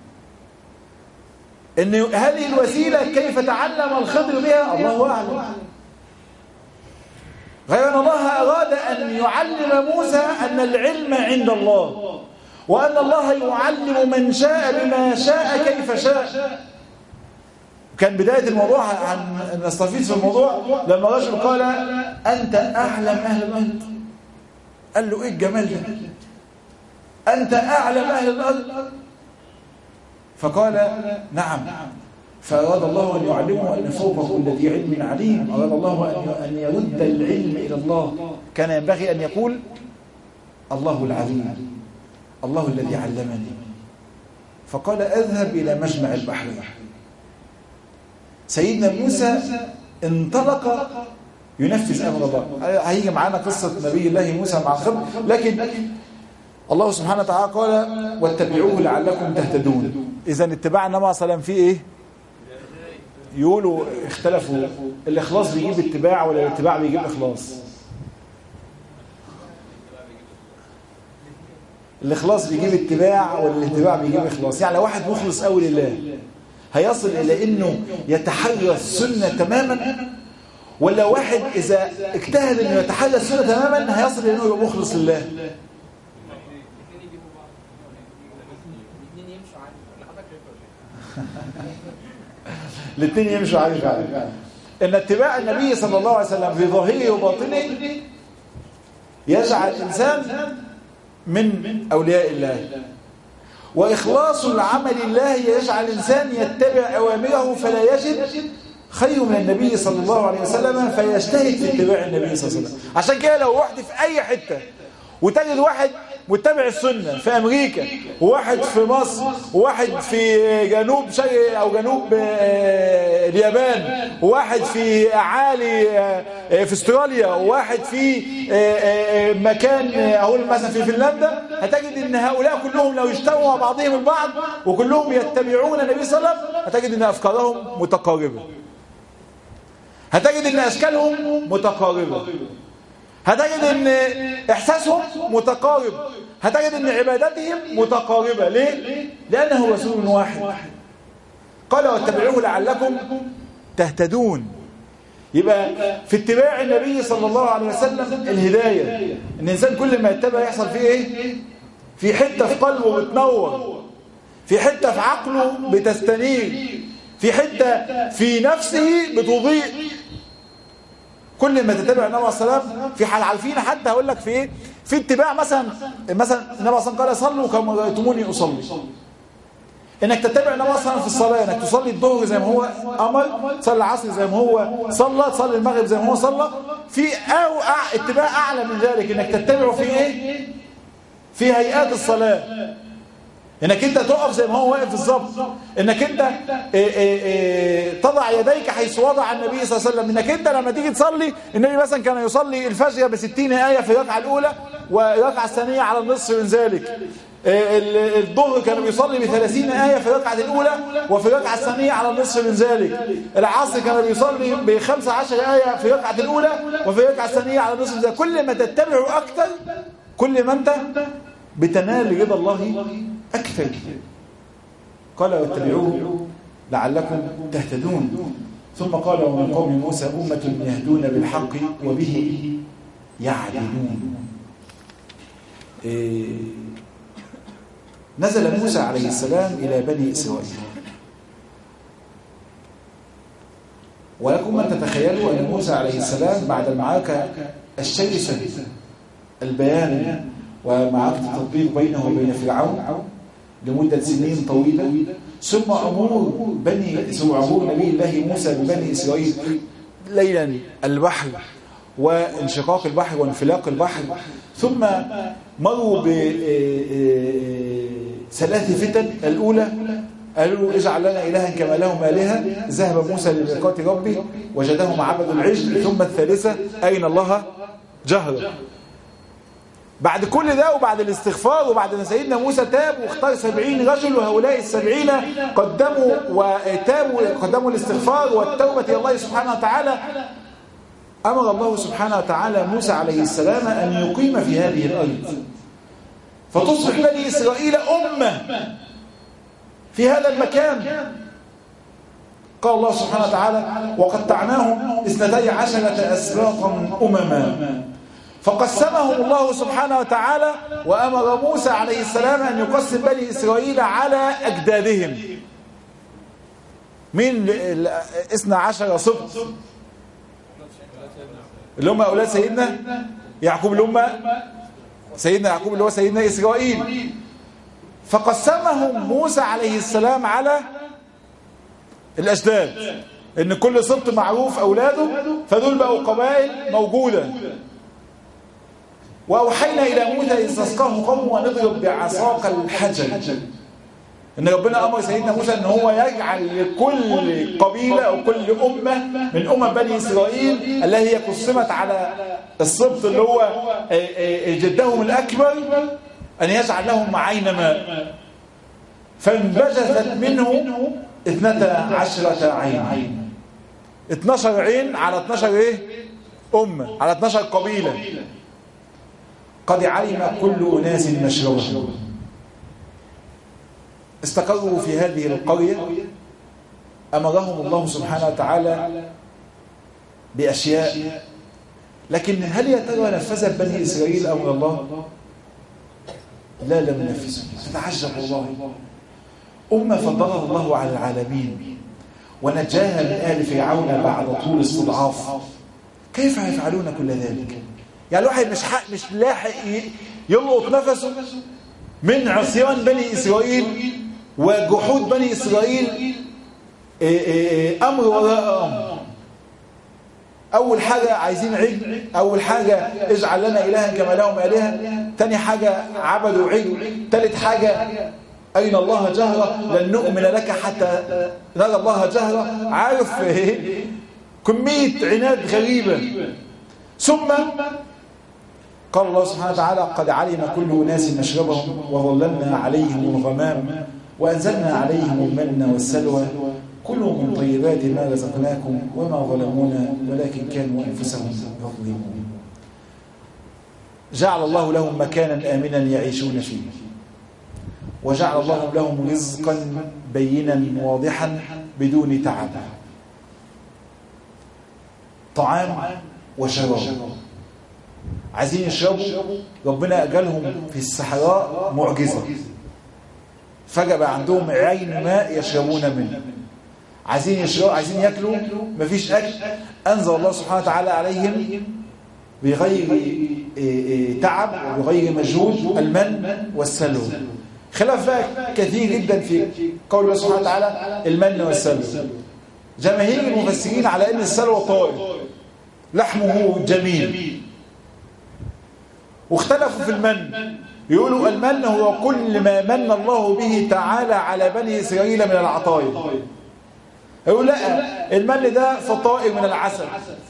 S2: إن هذه الوسيلة كيف تعلم الخضر بها الله أعلم، غير أن الله أراد أن يعلم موسى أن العلم عند الله، وأن الله يعلم من شاء بما شاء كيف شاء. كان بداية الموضوع عن نستفيد في الموضوع لما رجل قال أنت أعلم أهل الأرض. قال له إيه الجمال ده؟ أنت أعلم أهل الأرض. فقال نعم. فأراد الله أن يعلمه أن فوق كل ذي علم عليم. أراد الله أن يرد العلم إلى الله. كان ينبغي أن يقول الله العليم، الله الذي علمني. فقال أذهب إلى مجمع البحرين. سيدنا موسى انطلق ينفذ أمر الله. هيجي معانا قصة نبي الله موسى مع الخضر، لكن الله سبحانه وتعالى قال واتبعوه لعلكم تهتدون. إذا اتباع النبي صلى الله عليه وسلم فيه إيه؟ يقولوا اختلفوا، الإخلاص بيجيب اتباع ولا الاتباع بيجيب إخلاص؟ الإخلاص بيجيب اتباع ولا الاتباع بيجيب إخلاص؟ يعني لو واحد مخلص قوي لله هيصل إلى إنه يتحرى السنة تماما، ولا واحد إذا اجتهد إنه يتحرى السنة تماما هيصل إلى إنه يبقى مخلص لله؟ الاثنين يمشوا عليه فعلا. ان اتباع النبي صلى الله عليه وسلم في ظاهره وباطنه يجعل الانسان من اولياء الله، واخلاص العمل الله يجعل الانسان يتبع اوامره فلا يجد خير من النبي صلى الله عليه وسلم فيجتهد في اتباع النبي صلى الله عليه وسلم. عشان كده لو رحت في اي حته وتجد واحد متبع السنة في أمريكا، وواحد في مصر، وواحد في جنوب شرق أو جنوب اليابان، وواحد في أعالي في استراليا، وواحد في مكان أقول مثلا في فنلندا، هتجد أن هؤلاء كلهم لو اجتمعوا مع بعضهم البعض وكلهم يتبعون النبي صلى الله عليه وسلم هتجد أن أفكارهم متقاربة، هتجد أن أشكالهم متقاربة، هتجد ان احساسهم متقارب، هتجد ان عباداتهم متقاربة. ليه؟ لانه رسول واحد. قال واتبعوه لعلكم تهتدون. يبقى في اتباع النبي صلى الله عليه وسلم الهداية. ان الانسان كل ما يتبع يحصل فيه ايه؟ في حتة في قلبه بتنور، في حتة في عقله بتستنير، في حتة في نفسه بتضيء. كل ما تتبع النبي صلى الله عليه وسلم في حال عارفين حتى هقول لك في ايه؟ في اتباع مثلا مثلا النبي صلى الله عليه وسلم قال صلوا كما رايتموني اصلي. انك تتبع النبي صلى الله عليه وسلم في الصلاه، انك تصلي الظهر زي ما هو امر، تصلي العصر زي ما هو صلى، تصلي المغرب زي ما هو صلى. في او اتباع اعلى من ذلك انك تتبعه في ايه؟ في هيئات الصلاه، انك انت تقف زي ما هو واقف بالظبط، انك انت إيه إيه إيه تضع يديك حيث وضع النبي صلى الله عليه وسلم، انك انت لما تيجي تصلي النبي مثلا كان يصلي الفجر بستين آية في الركعة الأولى والركعة الثانية على النصف من ذلك. الظهر كان بيصلي بثلاثين آية في الركعة الأولى وفي الركعة الثانية على النصف من ذلك. العصر كان بيصلي بخمسة عشر آية في الركعة الأولى وفي الركعة الثانية على النصف من ذلك. كل ما تتبعه أكثر كل ما أنت بتنال رضا الله أكثر. قال واتبعوه لعلكم تهتدون. ثم قال ومن قوم موسى أمة يهدون بالحق وبه يعدلون. إيه نزل موسى عليه السلام إلى بني إسرائيل، ولكم أن تتخيلوا أن موسى عليه السلام بعد المعركة الشرسة البيان ومعركة التطبيق بينه وبين فرعون لمدة سنين طويلة، ثم أمور بني ثم أمور نبي الله موسى ببني إسرائيل ليلا البحر وانشقاق البحر وانفلاق البحر، ثم مروا بثلاث فتن. الأولى قالوا اجعل لنا إلها كما لهم آلهة. ذهب موسى لميقات ربه وجدهم عبدوا العجل. ثم الثالثة أين الله جهرا. بعد كل ده وبعد الاستغفار وبعد ما سيدنا موسى تاب واختار سبعين رجل، وهؤلاء السبعين قدموا وتابوا قدموا الاستغفار والتوبة إلى الله سبحانه وتعالى، أمر الله سبحانه وتعالى موسى عليه السلام أن يقيم في هذه الأرض فتصبح بني إسرائيل أمة في هذا المكان. قال الله سبحانه وتعالى وقطعناهم اثنتي عشرة أسباطا أمما فقسمهم الله سبحانه وتعالى، وأمر موسى عليه السلام أن يقسم بني إسرائيل على أجدادهم. من اثنى عشر سبط اللي هم أولاد سيدنا يعقوب، اللي هم سيدنا يعقوب اللي هو سيدنا إسرائيل. فقسمهم موسى عليه السلام على الأجداد، إن كل سبط معروف أولاده، فدول بقوا قبائل موجودة. وأوحينا إلى موسى إذ استسقاه قومه أن اضرب بعصاك الحجر. إن ربنا أمر سيدنا موسى إن هو يجعل لكل قبيلة أو كل أمة من أمم بني إسرائيل التي هي قسمت على السبط اللي هو جدهم الأكبر أن يجعل لهم عين ماء، فانبجثت منه اثنتا عشرة عين. اتناشر عين على اتناشر ايه أمة، على اتناشر قبيلة. قد علم كل أناس مشربهم. استقروا في هذه القرية، أمرهم الله سبحانه وتعالى بأشياء، لكن هل يا ترى نفذت بني إسرائيل أمر الله؟ لا لم ينفذوا. فتعجب الله، أمة فضلها الله على العالمين ونجاها من آل فرعون بعد طول استضعاف، كيف يفعلون كل ذلك؟ يعني الواحد مش حق مش لاحق يلقط نفسه من عصيان بني إسرائيل وجحود بني إسرائيل أمر وراء أمر. أول حاجة عايزين عجل، أول حاجة اجعل لنا إلها كما لهم آلهة، تاني حاجة عبدوا عجل، تالت حاجة أين الله جهرة، لن نؤمن لك حتى نرى الله جهرة. عارف كمية عناد غريبة. ثم قال الله سبحانه وتعالى قد علم كل ناس مشربهم وظللنا عليهم الغمام وأنزلنا عليهم المن والسلوى كلوا من طيبات ما رزقناكم وما ظلمونا ولكن كانوا أنفسهم يظلمون. جعل الله لهم مكانا آمنا يعيشون فيه، وجعل الله لهم رزقا بينا واضحا بدون تعب، طعام وشراب. عايزين يشربوا، ربنا أجلهم في الصحراء معجزة، فجأة بقى عندهم عين ماء يشربون منه. عايزين يشربوا، عايزين يأكلوا، مفيش أكل، أنزل الله سبحانه وتعالى عليهم بغير تعب وبغير مجهود المن والسلوى. خلاف بقى كثير جدا في قول الله سبحانه وتعالى المن والسلوى. جماهير المفسرين على أن السلوى طائر لحمه جميل، واختلفوا في المن. يقولوا المن هو كل ما من الله به تعالى على بني إسرائيل من العطايا. يقول لا، المن ده فطائر من العسل.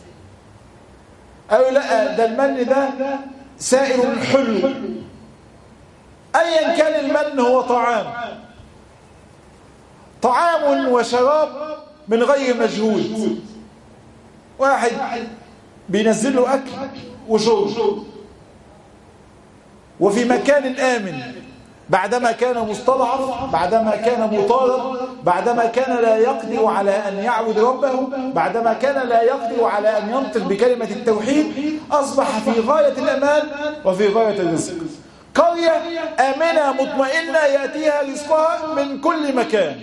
S2: أو لا، ده المن ده سائر حلو. أيا كان المن هو طعام طعام وشراب من غير مجهود. واحد بينزل له أكل وشرب وفي مكان آمن، بعدما كان مستضعف، بعدما كان مطارد، بعدما كان لا يقدر على أن يعبد ربه، بعدما كان لا يقدر على أن ينطق بكلمة التوحيد، أصبح في غاية الأمان وفي غاية الرزق. قرية آمنة مطمئنة يأتيها رزقها من كل مكان،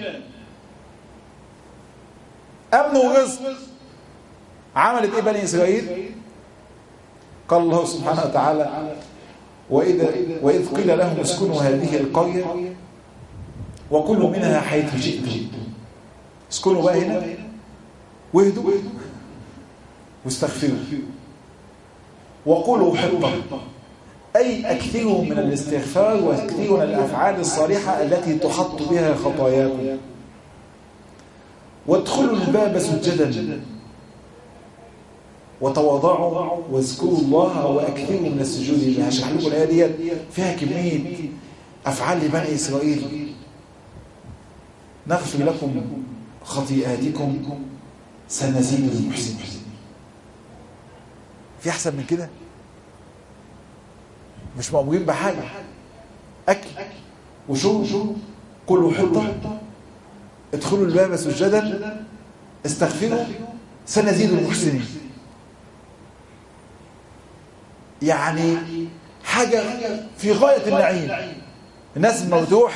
S2: أمن ورزق. عملت إيه بني إسرائيل؟ قال الله سبحانه وتعالى وإذا وإذ قيل لهم اسكنوا هذه القرية وكلوا منها حيث شئتم. اسكنوا بقى هنا واهدوا واستغفروا وقولوا حطة أي أكثروا من الاستغفار واكثروا من الأفعال الصالحة التي تحط بها خطاياكم. وادخلوا الباب سجدا وتواضعوا واذكروا الله واكثروا من السجود لله. هشرح لكم الآية دي فيها كمية أفعال لبني إسرائيل. نغفر لكم خطيئاتكم سنزيد المحسنين. في أحسن من كده؟ مش مأمورين بحاجة، أكل وشرب كلوا حطة، ادخلوا الباب سجدا، استغفروا سنزيد المحسنين. يعني حاجة في غاية النعيم. الناس لما بتروح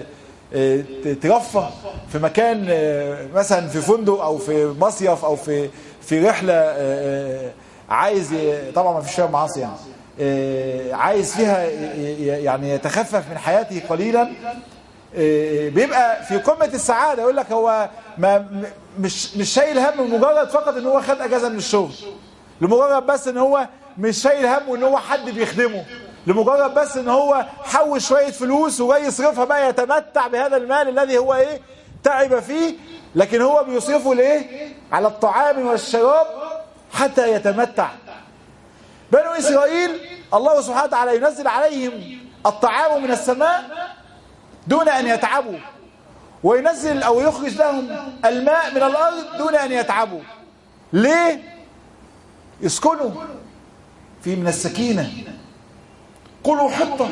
S2: ترفه في مكان مثلا في فندق او في مصيف او في في رحلة عايز، طبعا ما فيش فيها معاصي يعني، عايز فيها يعني يتخفف من حياته قليلا، بيبقى في قمة السعادة. يقول لك هو ما مش مش شايل هم مجرد فقط ان هو خد اجازة من الشغل، لمجرد بس ان هو مش شايل هم ان هو حد بيخدمه، لمجرد بس ان هو حوش شوية فلوس وجاي يصرفها بقى يتمتع بهذا المال الذي هو ايه تعب فيه، لكن هو بيصرفه ليه؟ على الطعام والشراب حتى يتمتع. بنو إسرائيل الله سبحانه وتعالى ينزل عليهم الطعام من السماء دون أن يتعبوا، وينزل أو يخرج لهم الماء من الأرض دون أن يتعبوا. ليه؟ يسكنوا في من السكينة. قلوا حطة،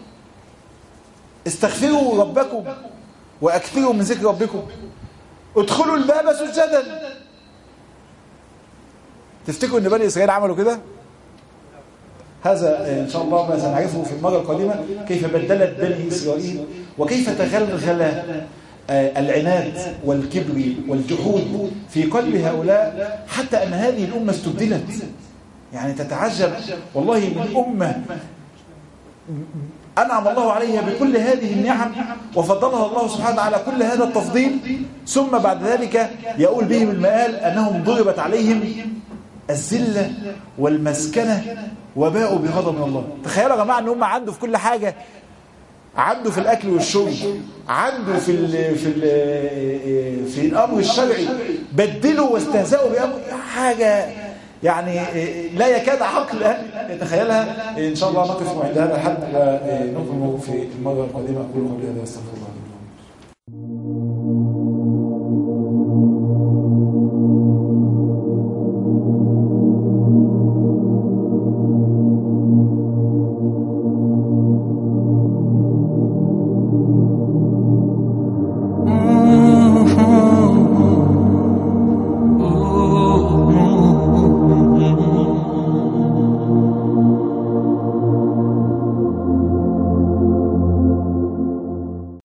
S2: استغفروا ربكم وأكثروا من ذكر ربكم، ادخلوا الباب سجدا. تفتكروا ان بني إسرائيل عملوا كده؟ هذا إن شاء الله ما سنعرفه في المرة القادمة، كيف بدلت بني إسرائيل وكيف تغلغل العناد والكبر والجحود في قلب هؤلاء حتى أن هذه الأمة استبدلت. يعني تتعجب والله من أمة أنعم الله عليها بكل هذه النعم وفضلها الله سبحانه وتعالى كل هذا التفضيل، ثم بعد ذلك يقول بهم المآل أنهم ضربت عليهم الذلة والمسكنة وباءوا بغضب من الله. تخيلوا يا جماعة ان هم عنده في كل حاجة، عنده في الأكل والشرب، عنده في ال في ال في الأمر الشرعي، بدلوا واستهزأوا بأمر حاجة يعني لا يكاد عقل يتخيلها. إن شاء الله نقف عند هذا الحد ونكمل في المرة القادمة. أقول قولي هذا واستغفر الله.